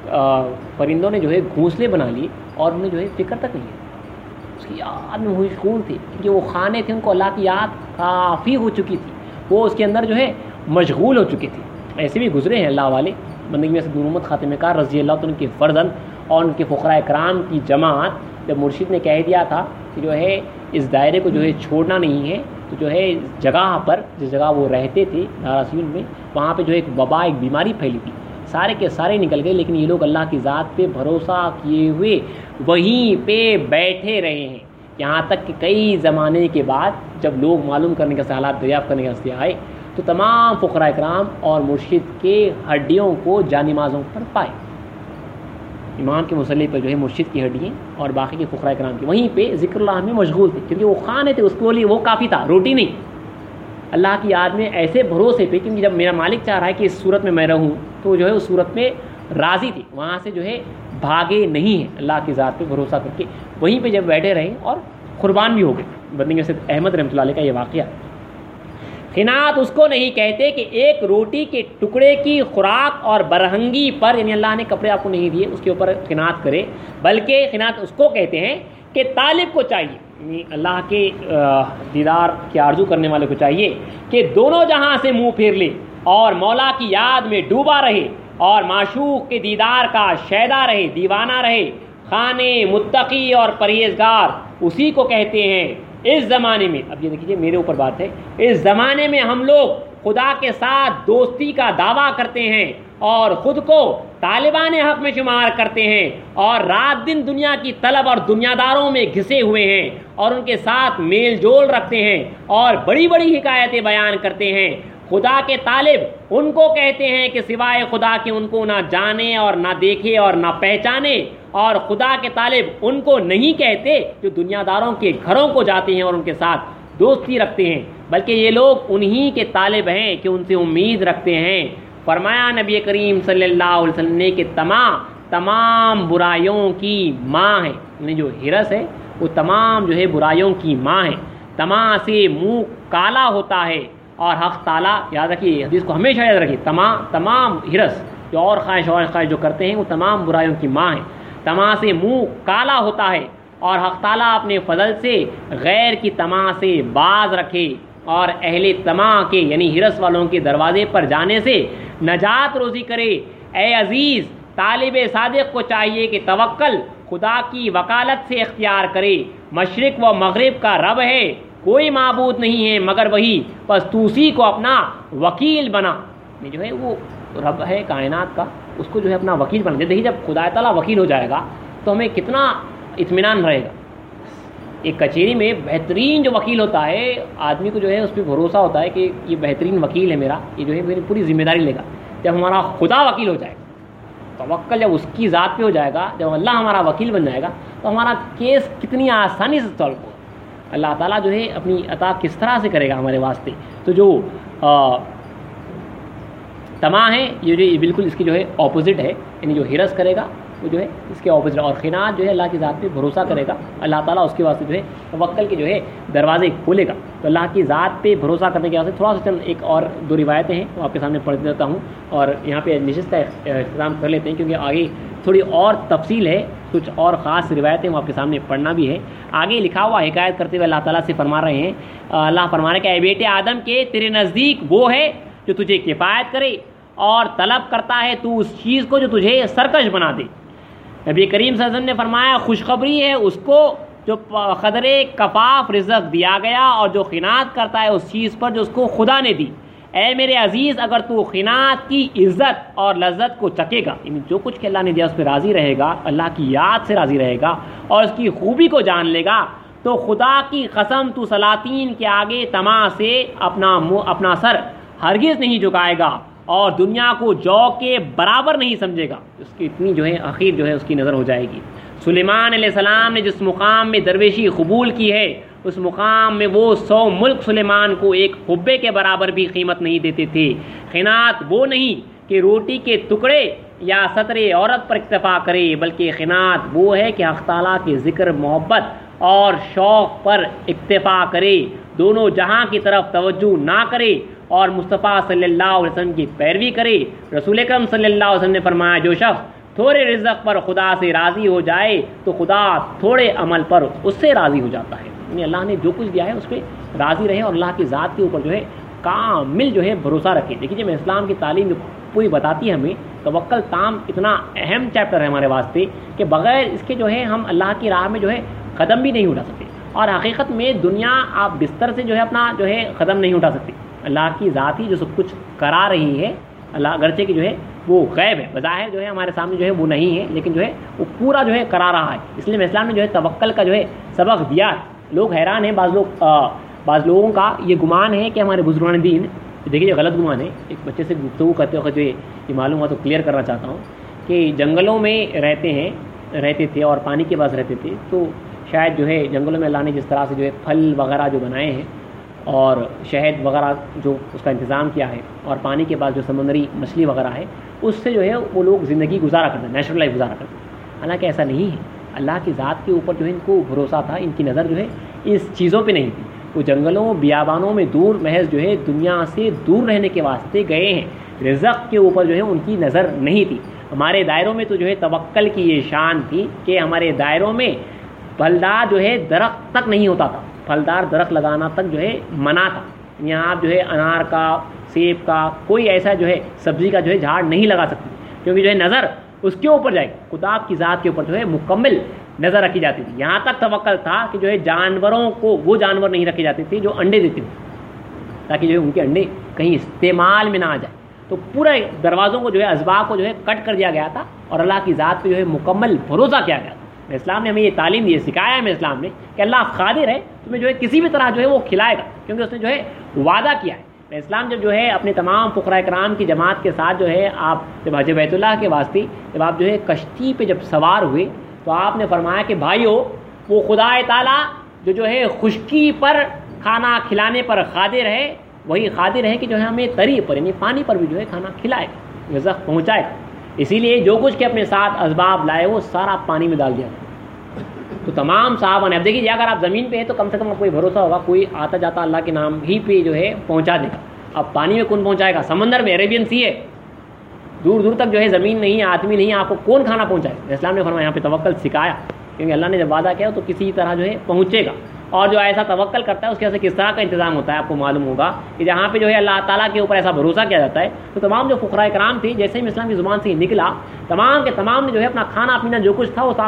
پرندوں نے جو ہے گھونسلے بنا لیے اور انہیں جو ہے فکر تک نہیں ہے، اس کی یاد میں مشغول تھے، کیونکہ وہ کھانے تھے، ان کو اللہ کی یاد کافی ہو چکی تھی، وہ اس کے اندر جو ہے مشغول ہو چکے تھے۔ ایسے بھی گزرے ہیں اللہ والے بندگی میں سے نور محمد خاتم کار رضی اللہ عنہ کے فرزند اور ان کے فقراء کرام کی جماعت، جب مرشد نے کہہ دیا تھا کہ جو ہے اس دائرے کو جو ہے چھوڑنا نہیں ہے، تو جو ہے جگہ پر جس جگہ وہ رہتے تھے داراسیون میں، وہاں پہ جو ایک وبا، ایک بیماری پھیلی تھی، سارے کے سارے نکل گئے، لیکن یہ لوگ اللہ کی ذات پہ بھروسہ کیے ہوئے وہیں پہ بیٹھے رہے ہیں، یہاں تک کہ کئی زمانے کے بعد جب لوگ معلوم کرنے کے حالات دریافت کرنے کے واسطے آئے تو تمام فقراء کرام اور مرشد کے ہڈیوں کو جانمازوں پر پائے، امام کے مصلی پر جو ہے مرشد کی ہڈیاں اور باقی کے فقراء کرام کی، وہیں پہ ذکر اللہ میں مشغول تھے، کیونکہ وہ کھانے تھے، اس کے لیے وہ کافی تھا، روٹی نہیں، اللہ کی یاد میں ایسے بھروسے پہ، کیونکہ جب میرا مالک چاہ رہا ہے کہ اس صورت میں میں رہوں تو جو ہے اس صورت میں راضی تھی، وہاں سے جو ہے بھاگے نہیں ہیں، اللہ کی ذات پہ بھروسہ کر کے وہیں پہ جب بیٹھے رہے اور قربان بھی ہو گئے۔ بندگی سے احمد رحمۃ اللہ علیہ کا یہ واقعہ، خنات اس کو نہیں کہتے کہ ایک روٹی کے ٹکڑے کی خوراک اور برہنگی پر، یعنی اللہ نے کپڑے آپ کو نہیں دیے اس کے اوپر خنات کرے، بلکہ خنات اس کو کہتے ہیں کہ طالب کو چاہیے، یعنی اللہ کے دیدار کی آرزو کرنے والے کو چاہیے کہ دونوں جہاں سے منہ پھیر لے اور مولا کی یاد میں ڈوبا رہے اور معشوق کے دیدار کا شیدا رہے، دیوانہ رہے، خانے متقی اور پرہیزگار اسی کو کہتے ہیں۔ اس زمانے میں، اب یہ دیکھیے میرے اوپر بات ہے، اس زمانے میں ہم لوگ خدا کے ساتھ دوستی کا دعویٰ کرتے ہیں اور خود کو طالبان حق میں شمار کرتے ہیں اور رات دن دنیا کی طلب اور دنیا داروں میں گھسے ہوئے ہیں اور ان کے ساتھ میل جول رکھتے ہیں اور بڑی بڑی حکایتیں بیان کرتے ہیں۔ خدا کے طالب ان کو کہتے ہیں کہ سوائے خدا کے ان کو نہ جانے اور نہ دیکھے اور نہ پہچانے، اور خدا کے طالب ان کو نہیں کہتے جو دنیا داروں کے گھروں کو جاتے ہیں اور ان کے ساتھ دوستی رکھتے ہیں، بلکہ یہ لوگ انہی کے طالب ہیں کہ ان سے امید رکھتے ہیں۔ فرمایا نبی کریم صلی اللہ علیہ وسلم نے کہ تمام برائیوں کی ماں ہے، یعنی جو ہرس ہے وہ تمام جو ہے برائیوں کی ماں ہے، تمام سے منہ کالا ہوتا ہے، اور حق تعالیٰ، یاد رکھیے حدیث کو ہمیشہ یاد رکھیے، تمام ہرس جو اور خواہش جو کرتے ہیں وہ تمام برائیوں کی ماں ہے، تمام سے منہ کالا ہوتا ہے، اور حق تعالیٰ اپنے فضل سے غیر کی طمع سے باز رکھے اور اہل طمع کے یعنی ہرس والوں کے دروازے پر جانے سے نجات روزی کرے۔ اے عزیز، طالب صادق کو چاہیے کہ توکل خدا کی وکالت سے اختیار کرے، مشرق و مغرب کا رب ہے، کوئی معبود نہیں ہے مگر وہی، بس تو اسی کو اپنا وکیل بنا، یہ جو ہے وہ رب ہے کائنات کا، اس کو جو ہے اپنا وکیل بنا دے۔ دیکھیے جب خدا تعالیٰ وکیل ہو جائے گا تو ہمیں کتنا اطمینان رہے گا۔ ایک کچہری میں بہترین جو وکیل ہوتا ہے، آدمی کو جو ہے اس پہ بھروسہ ہوتا ہے کہ یہ بہترین وکیل ہے میرا، یہ جو ہے میری پوری ذمہ داری لے گا۔ جب ہمارا خدا وکیل ہو جائے گا، توکل جب اس کی ذات پہ ہو جائے گا، جب اللہ ہمارا وکیل بن جائے گا تو ہمارا کیس کتنی آسانی سے سالو ہوگا۔ اللہ تعالیٰ جو ہے اپنی عطا کس طرح سے کرے گا ہمارے واسطے۔ تو جو طمع ہے یہ بالکل اس کی جو ہے اپوزٹ ہے، یعنی جو ہرس کرے گا وہ جو ہے اس کے اپوزٹ، اور خناعت جو ہے اللہ کی ذات پہ بھروسہ کرے گا، اللہ تعالیٰ اس کے واسطے جو ہے توکل کے جو ہے دروازے کھولے گا۔ تو اللہ کی ذات پہ بھروسہ کرنے کے واسطے تھوڑا سا چند ایک اور دو روایتیں ہیں وہ آپ کے سامنے پڑھ دیتا ہوں، اور یہاں پہ نشست کا اختتام کر لیتے ہیں، کیونکہ آگے تھوڑی اور تفصیل ہے، کچھ اور خاص روایتیں وہ آپ کے سامنے پڑھنا بھی ہے۔ آگے لکھا ہوا حکایت کرتے ہوئے اللہ تعالیٰ سے فرما رہے ہیں، اللہ فرما رہے ہیں کہ اے بیٹے آدم کے، تیرے نزدیک وہ ہے جو تجھے کفایت کرے اور طلب کرتا ہے تو اس چیز کو جو تجھے سرکش بنا دے۔ نبی کریم صلی اللہ علیہ وسلم نے فرمایا خوشخبری ہے اس کو جو قدر کفاف رزق دیا گیا اور جو خناعت کرتا ہے اس چیز پر جو اس کو خدا نے دی۔ اے میرے عزیز، اگر تو خناعت کی عزت اور لذت کو چکے گا، یعنی جو کچھ کہ اللہ نے دیا اس پہ راضی رہے گا، اللہ کی یاد سے راضی رہے گا اور اس کی خوبی کو جان لے گا، تو خدا کی قسم تو سلاطین کے آگے طمع سے اپنا سر ہرگز نہیں جھکائے گا اور دنیا کو جو کے برابر نہیں سمجھے گا، اس کی اتنی جو ہے اخیر جو ہے اس کی نظر ہو جائے گی۔ سلیمان علیہ السلام نے جس مقام میں درویشی قبول کی ہے، اس مقام میں وہ 100 ملک سلیمان کو ایک حبے کے برابر بھی قیمت نہیں دیتے تھے۔ خناعت وہ نہیں کہ روٹی کے ٹکڑے یا سطر عورت پر اکتفا کرے، بلکہ خناعت وہ ہے کہ حق تعالیٰ کے ذکر، محبت اور شوق پر اکتفا کرے، دونوں جہاں کی طرف توجہ نہ کرے اور مصطفیٰ صلی اللہ علیہ وسلم کی پیروی کرے۔ رسول اکرم صلی اللہ علیہ وسلم نے فرمایا جو شخص تھوڑے رزق پر خدا سے راضی ہو جائے تو خدا تھوڑے عمل پر اس سے راضی ہو جاتا ہے. یعنی اللہ نے جو کچھ دیا ہے اس پہ راضی رہے اور اللہ کی ذات کے اوپر جو ہے کامل جو ہے بھروسہ رکھے. دیکھیے جب اسلام کی تعلیم جو پوری بتاتی ہے ہمیں توکل تام اتنا اہم چیپٹر ہے ہمارے واسطے کہ بغیر اس کے جو ہے ہم اللہ کی راہ میں جو ہے قدم بھی نہیں اٹھا سکتے. اور حقیقت میں دنیا آپ بستر سے جو ہے اپنا جو ہے قدم نہیں اٹھا سکتے. اللہ کی ذات ہی جو سب کچھ کرا رہی ہے. اللہ اگرچہ کہ جو ہے وہ غیب ہے, بظاہر جو ہے ہمارے سامنے جو ہے وہ نہیں ہے, لیکن جو ہے وہ پورا جو ہے کرا رہا ہے. اس لیے اسلام نے جو ہے توکل کا جو ہے سبق دیا. لوگ حیران ہیں, بعض لوگوں کا یہ گمان ہے کہ ہمارے بزرگان دین, دیکھیے یہ غلط گمان ہے. ایک بچے سے گفتگو کرتے وقت جو یہ معلوم ہوا تو کلیئر کرنا چاہتا ہوں کہ جنگلوں میں رہتے تھے اور پانی کے پاس رہتے تھے, تو شاید جو ہے جنگلوں میں اللہ نے جس طرح سے جو ہے پھل وغیرہ جو بنائے ہیں اور شہد وغیرہ جو اس کا انتظام کیا ہے اور پانی کے پاس جو سمندری مچھلی وغیرہ ہے, اس سے جو ہے وہ لوگ زندگی گزارا کرتے ہیں, نیچرل لائف گزارا کرتے ہیں. حالانکہ ایسا نہیں ہے. اللہ کی ذات کے اوپر جو ہے ان کو بھروسہ تھا, ان کی نظر جو ہے اس چیزوں پہ نہیں تھی. وہ جنگلوں بیابانوں میں دور محض جو ہے دنیا سے دور رہنے کے واسطے گئے ہیں. رزق کے اوپر جو ہے ان کی نظر نہیں تھی. ہمارے دائروں میں تو جو ہے توکل کی یہ شان تھی کہ ہمارے دائروں میں پھلدار جو ہے درخت تک نہیں ہوتا تھا. پھلدار درخت لگانا تک جو ہے منع تھا. یہاں آپ جو ہے انار کا, سیب کا, کوئی ایسا جو ہے سبزی کا جو ہے جھاڑ نہیں لگا سکتے, کیونکہ جو ہے نظر اس کے اوپر جائے گی. خدا کی ذات کے اوپر جو ہے مکمل نظر رکھی جاتی تھی. یہاں تک توکل تھا کہ جو ہے جانوروں کو وہ جانور نہیں رکھے جاتے تھے جو انڈے دیتے تھے, تاکہ جو ہے ان کے انڈے کہیں استعمال میں نہ آ جائے. تو پورے دروازوں کو جو ہے اسباب کو جو ہے کٹ کر دیا گیا تھا اور اللہ کی ذات پہ جو ہے مکمل بھروسہ کیا گیا تھا. اسلام نے ہمیں یہ تعلیم دی, سکھایا ہے ہمیں اسلام نے کہ اللہ قادر ہے تمہیں جو ہے کسی بھی طرح جو ہے وہ کھلائے گا, کیونکہ اس نے جو ہے وعدہ کیا ہے. اسلام جب جو ہے اپنے تمام فقراء کرام کی جماعت کے ساتھ جو ہے آپ جب حج بیت اللہ کے واسطے جب آپ جو ہے کشتی پہ جب سوار ہوئے تو آپ نے فرمایا کہ بھائیو وہ خدا تعالیٰ جو ہے خشکی پر کھانا کھلانے پر قادر ہے, وہی قادر ہے کہ جو ہے ہمیں تری پر یعنی پانی پر بھی جو ہے کھانا کھلائے گا, رزق پہنچائے گا. اسی لیے جو کچھ کے اپنے ساتھ اسباب لائے وہ سارا پانی میں ڈال دیا. تو تمام صحابہ نے, اب دیکھیے اگر آپ زمین پہ ہیں تو کم سے کم آپ کو بھروسہ ہوگا کوئی آتا جاتا اللہ کے نام ہی پہ جو ہے پہنچا دے گا. اب پانی میں کون پہنچائے گا؟ سمندر میں, عربین سی ہے, دور دور تک جو ہے زمین نہیں ہے, آدمی نہیں ہے, آپ کو کون کھانا پہنچائے؟ اسلام نے فرمایا یہاں پہ توکل سکھایا, کیونکہ اللہ نے جب وعدہ کیا تو کسی طرح جو ہے پہنچے گا. اور جو ایسا توکل کرتا ہے اس کے واسطے کس طرح کا انتظام ہوتا ہے آپ کو معلوم ہوگا کہ جہاں پہ جو ہے اللہ تعالیٰ کے اوپر ایسا بھروسہ کیا جاتا ہے تو تمام جو فقراء کرام تھے جیسے ہی اسلام کی زبان سے نکلا تمام کے تمام نے جو ہے اپنا کھانا پینا جو کچھ تھا وہ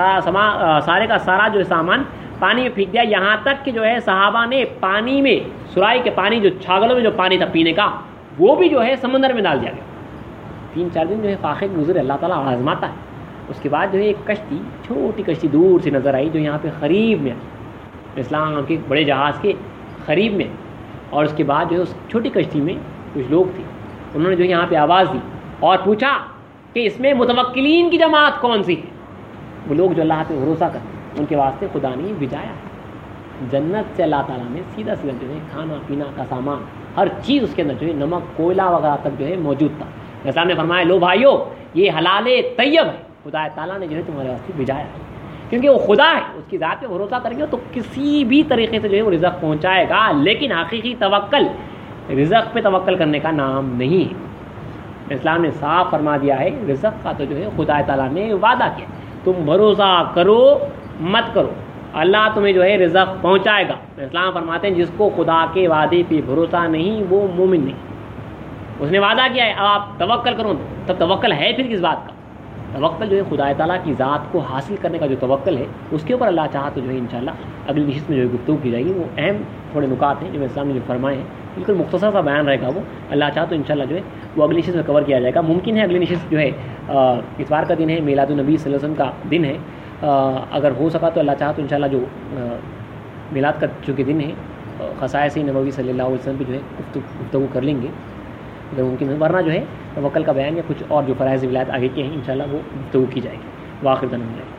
سارے کا سارا جو سامان پانی میں پھینک دیا. یہاں تک کہ جو ہے صحابہ نے پانی میں سرائی کے پانی جو چھاگلوں میں جو پانی تھا پینے کا وہ بھی جو ہے سمندر میں ڈال دیا گیا. 3-4 دن جو ہے فاقے گزرے, اللہ تعالیٰ آزماتا ہے. اس کے بعد جو ہے ایک کشتی, چھوٹی کشتی دور سے نظر آئی جو یہاں پہ قریب میں اسلام کے بڑے جہاز کے قریب میں, اور اس کے بعد جو ہے اس چھوٹی کشتی میں کچھ لوگ تھے, انہوں نے جو یہاں پہ آواز دی اور پوچھا کہ اس میں متوکلین کی جماعت کون سی ہے. وہ لوگ جو اللہ پہ بھروسہ کرتے ان کے واسطے خدا نے بھیجایا ہے. جنت سے اللہ تعالیٰ نے سیدھا جو ہے کھانا پینا کا سامان ہر چیز اس کے اندر جو ہے نمک کوئلہ وغیرہ تک جو ہے موجود تھا. اسلام نے فرمایا لو بھائیو یہ حلال طیب ہے, خدا تعالیٰ نے جو ہے تمہارے واسطے بھیجایا ہے, کیونکہ وہ خدا ہے. اس کی ذات پہ بھروسہ کریں گے تو کسی بھی طریقے سے جو ہے وہ رزق پہنچائے گا. لیکن حقیقی توکل رزق پہ توکل کرنے کا نام نہیں ہے. اسلام نے صاف فرما دیا ہے رزق کا تو جو ہے خدا تعالیٰ نے وعدہ کیا, تم بھروسہ کرو مت کرو اللہ تمہیں جو ہے رزق پہنچائے گا. اسلام فرماتے ہیں جس کو خدا کے وعدے پہ بھروسہ نہیں وہ مومن نہیں. اس نے وعدہ کیا ہے اب آپ توکل کرو, تب توکل ہے پھر کس بات کا؟ توکل جو ہے خدا تعالیٰ کی ذات کو حاصل کرنے کا جو توکل ہے اس کے اوپر اللہ چاہا تو جو ہے انشاءاللہ اگلی نشست میں جو ہے گفتگو کی جائے گی. وہ اہم تھوڑے نکات ہیں جو اسلام نے جو فرمائے ہیں, بالکل مختصر سا بیان رہے گا. وہ اللہ چاہا تو انشاءاللہ جو ہے وہ اگلی نشست میں کور کیا جائے گا. ممکن ہے اگلی نشست جو ہے اتوار کا دن ہے, میلاد النبی صلی اللہ علیہ وسلم کا دن ہے, اگر ہو سکا تو اللہ چاہا تو انشاءاللہ جو میلاد کا چونکہ دن ہے خصائص نبوی صلی اللہ علیہ وسلم پہ جو ہے گفتگو کر لیں گے اگر ممکن ہے. ورنہ جو ہے توکل کا بیان یا کچھ اور جو فرائض ولایت آگے کے ہیں انشاءاللہ وہ گفتگو کی جائے گی. واخر دعوانا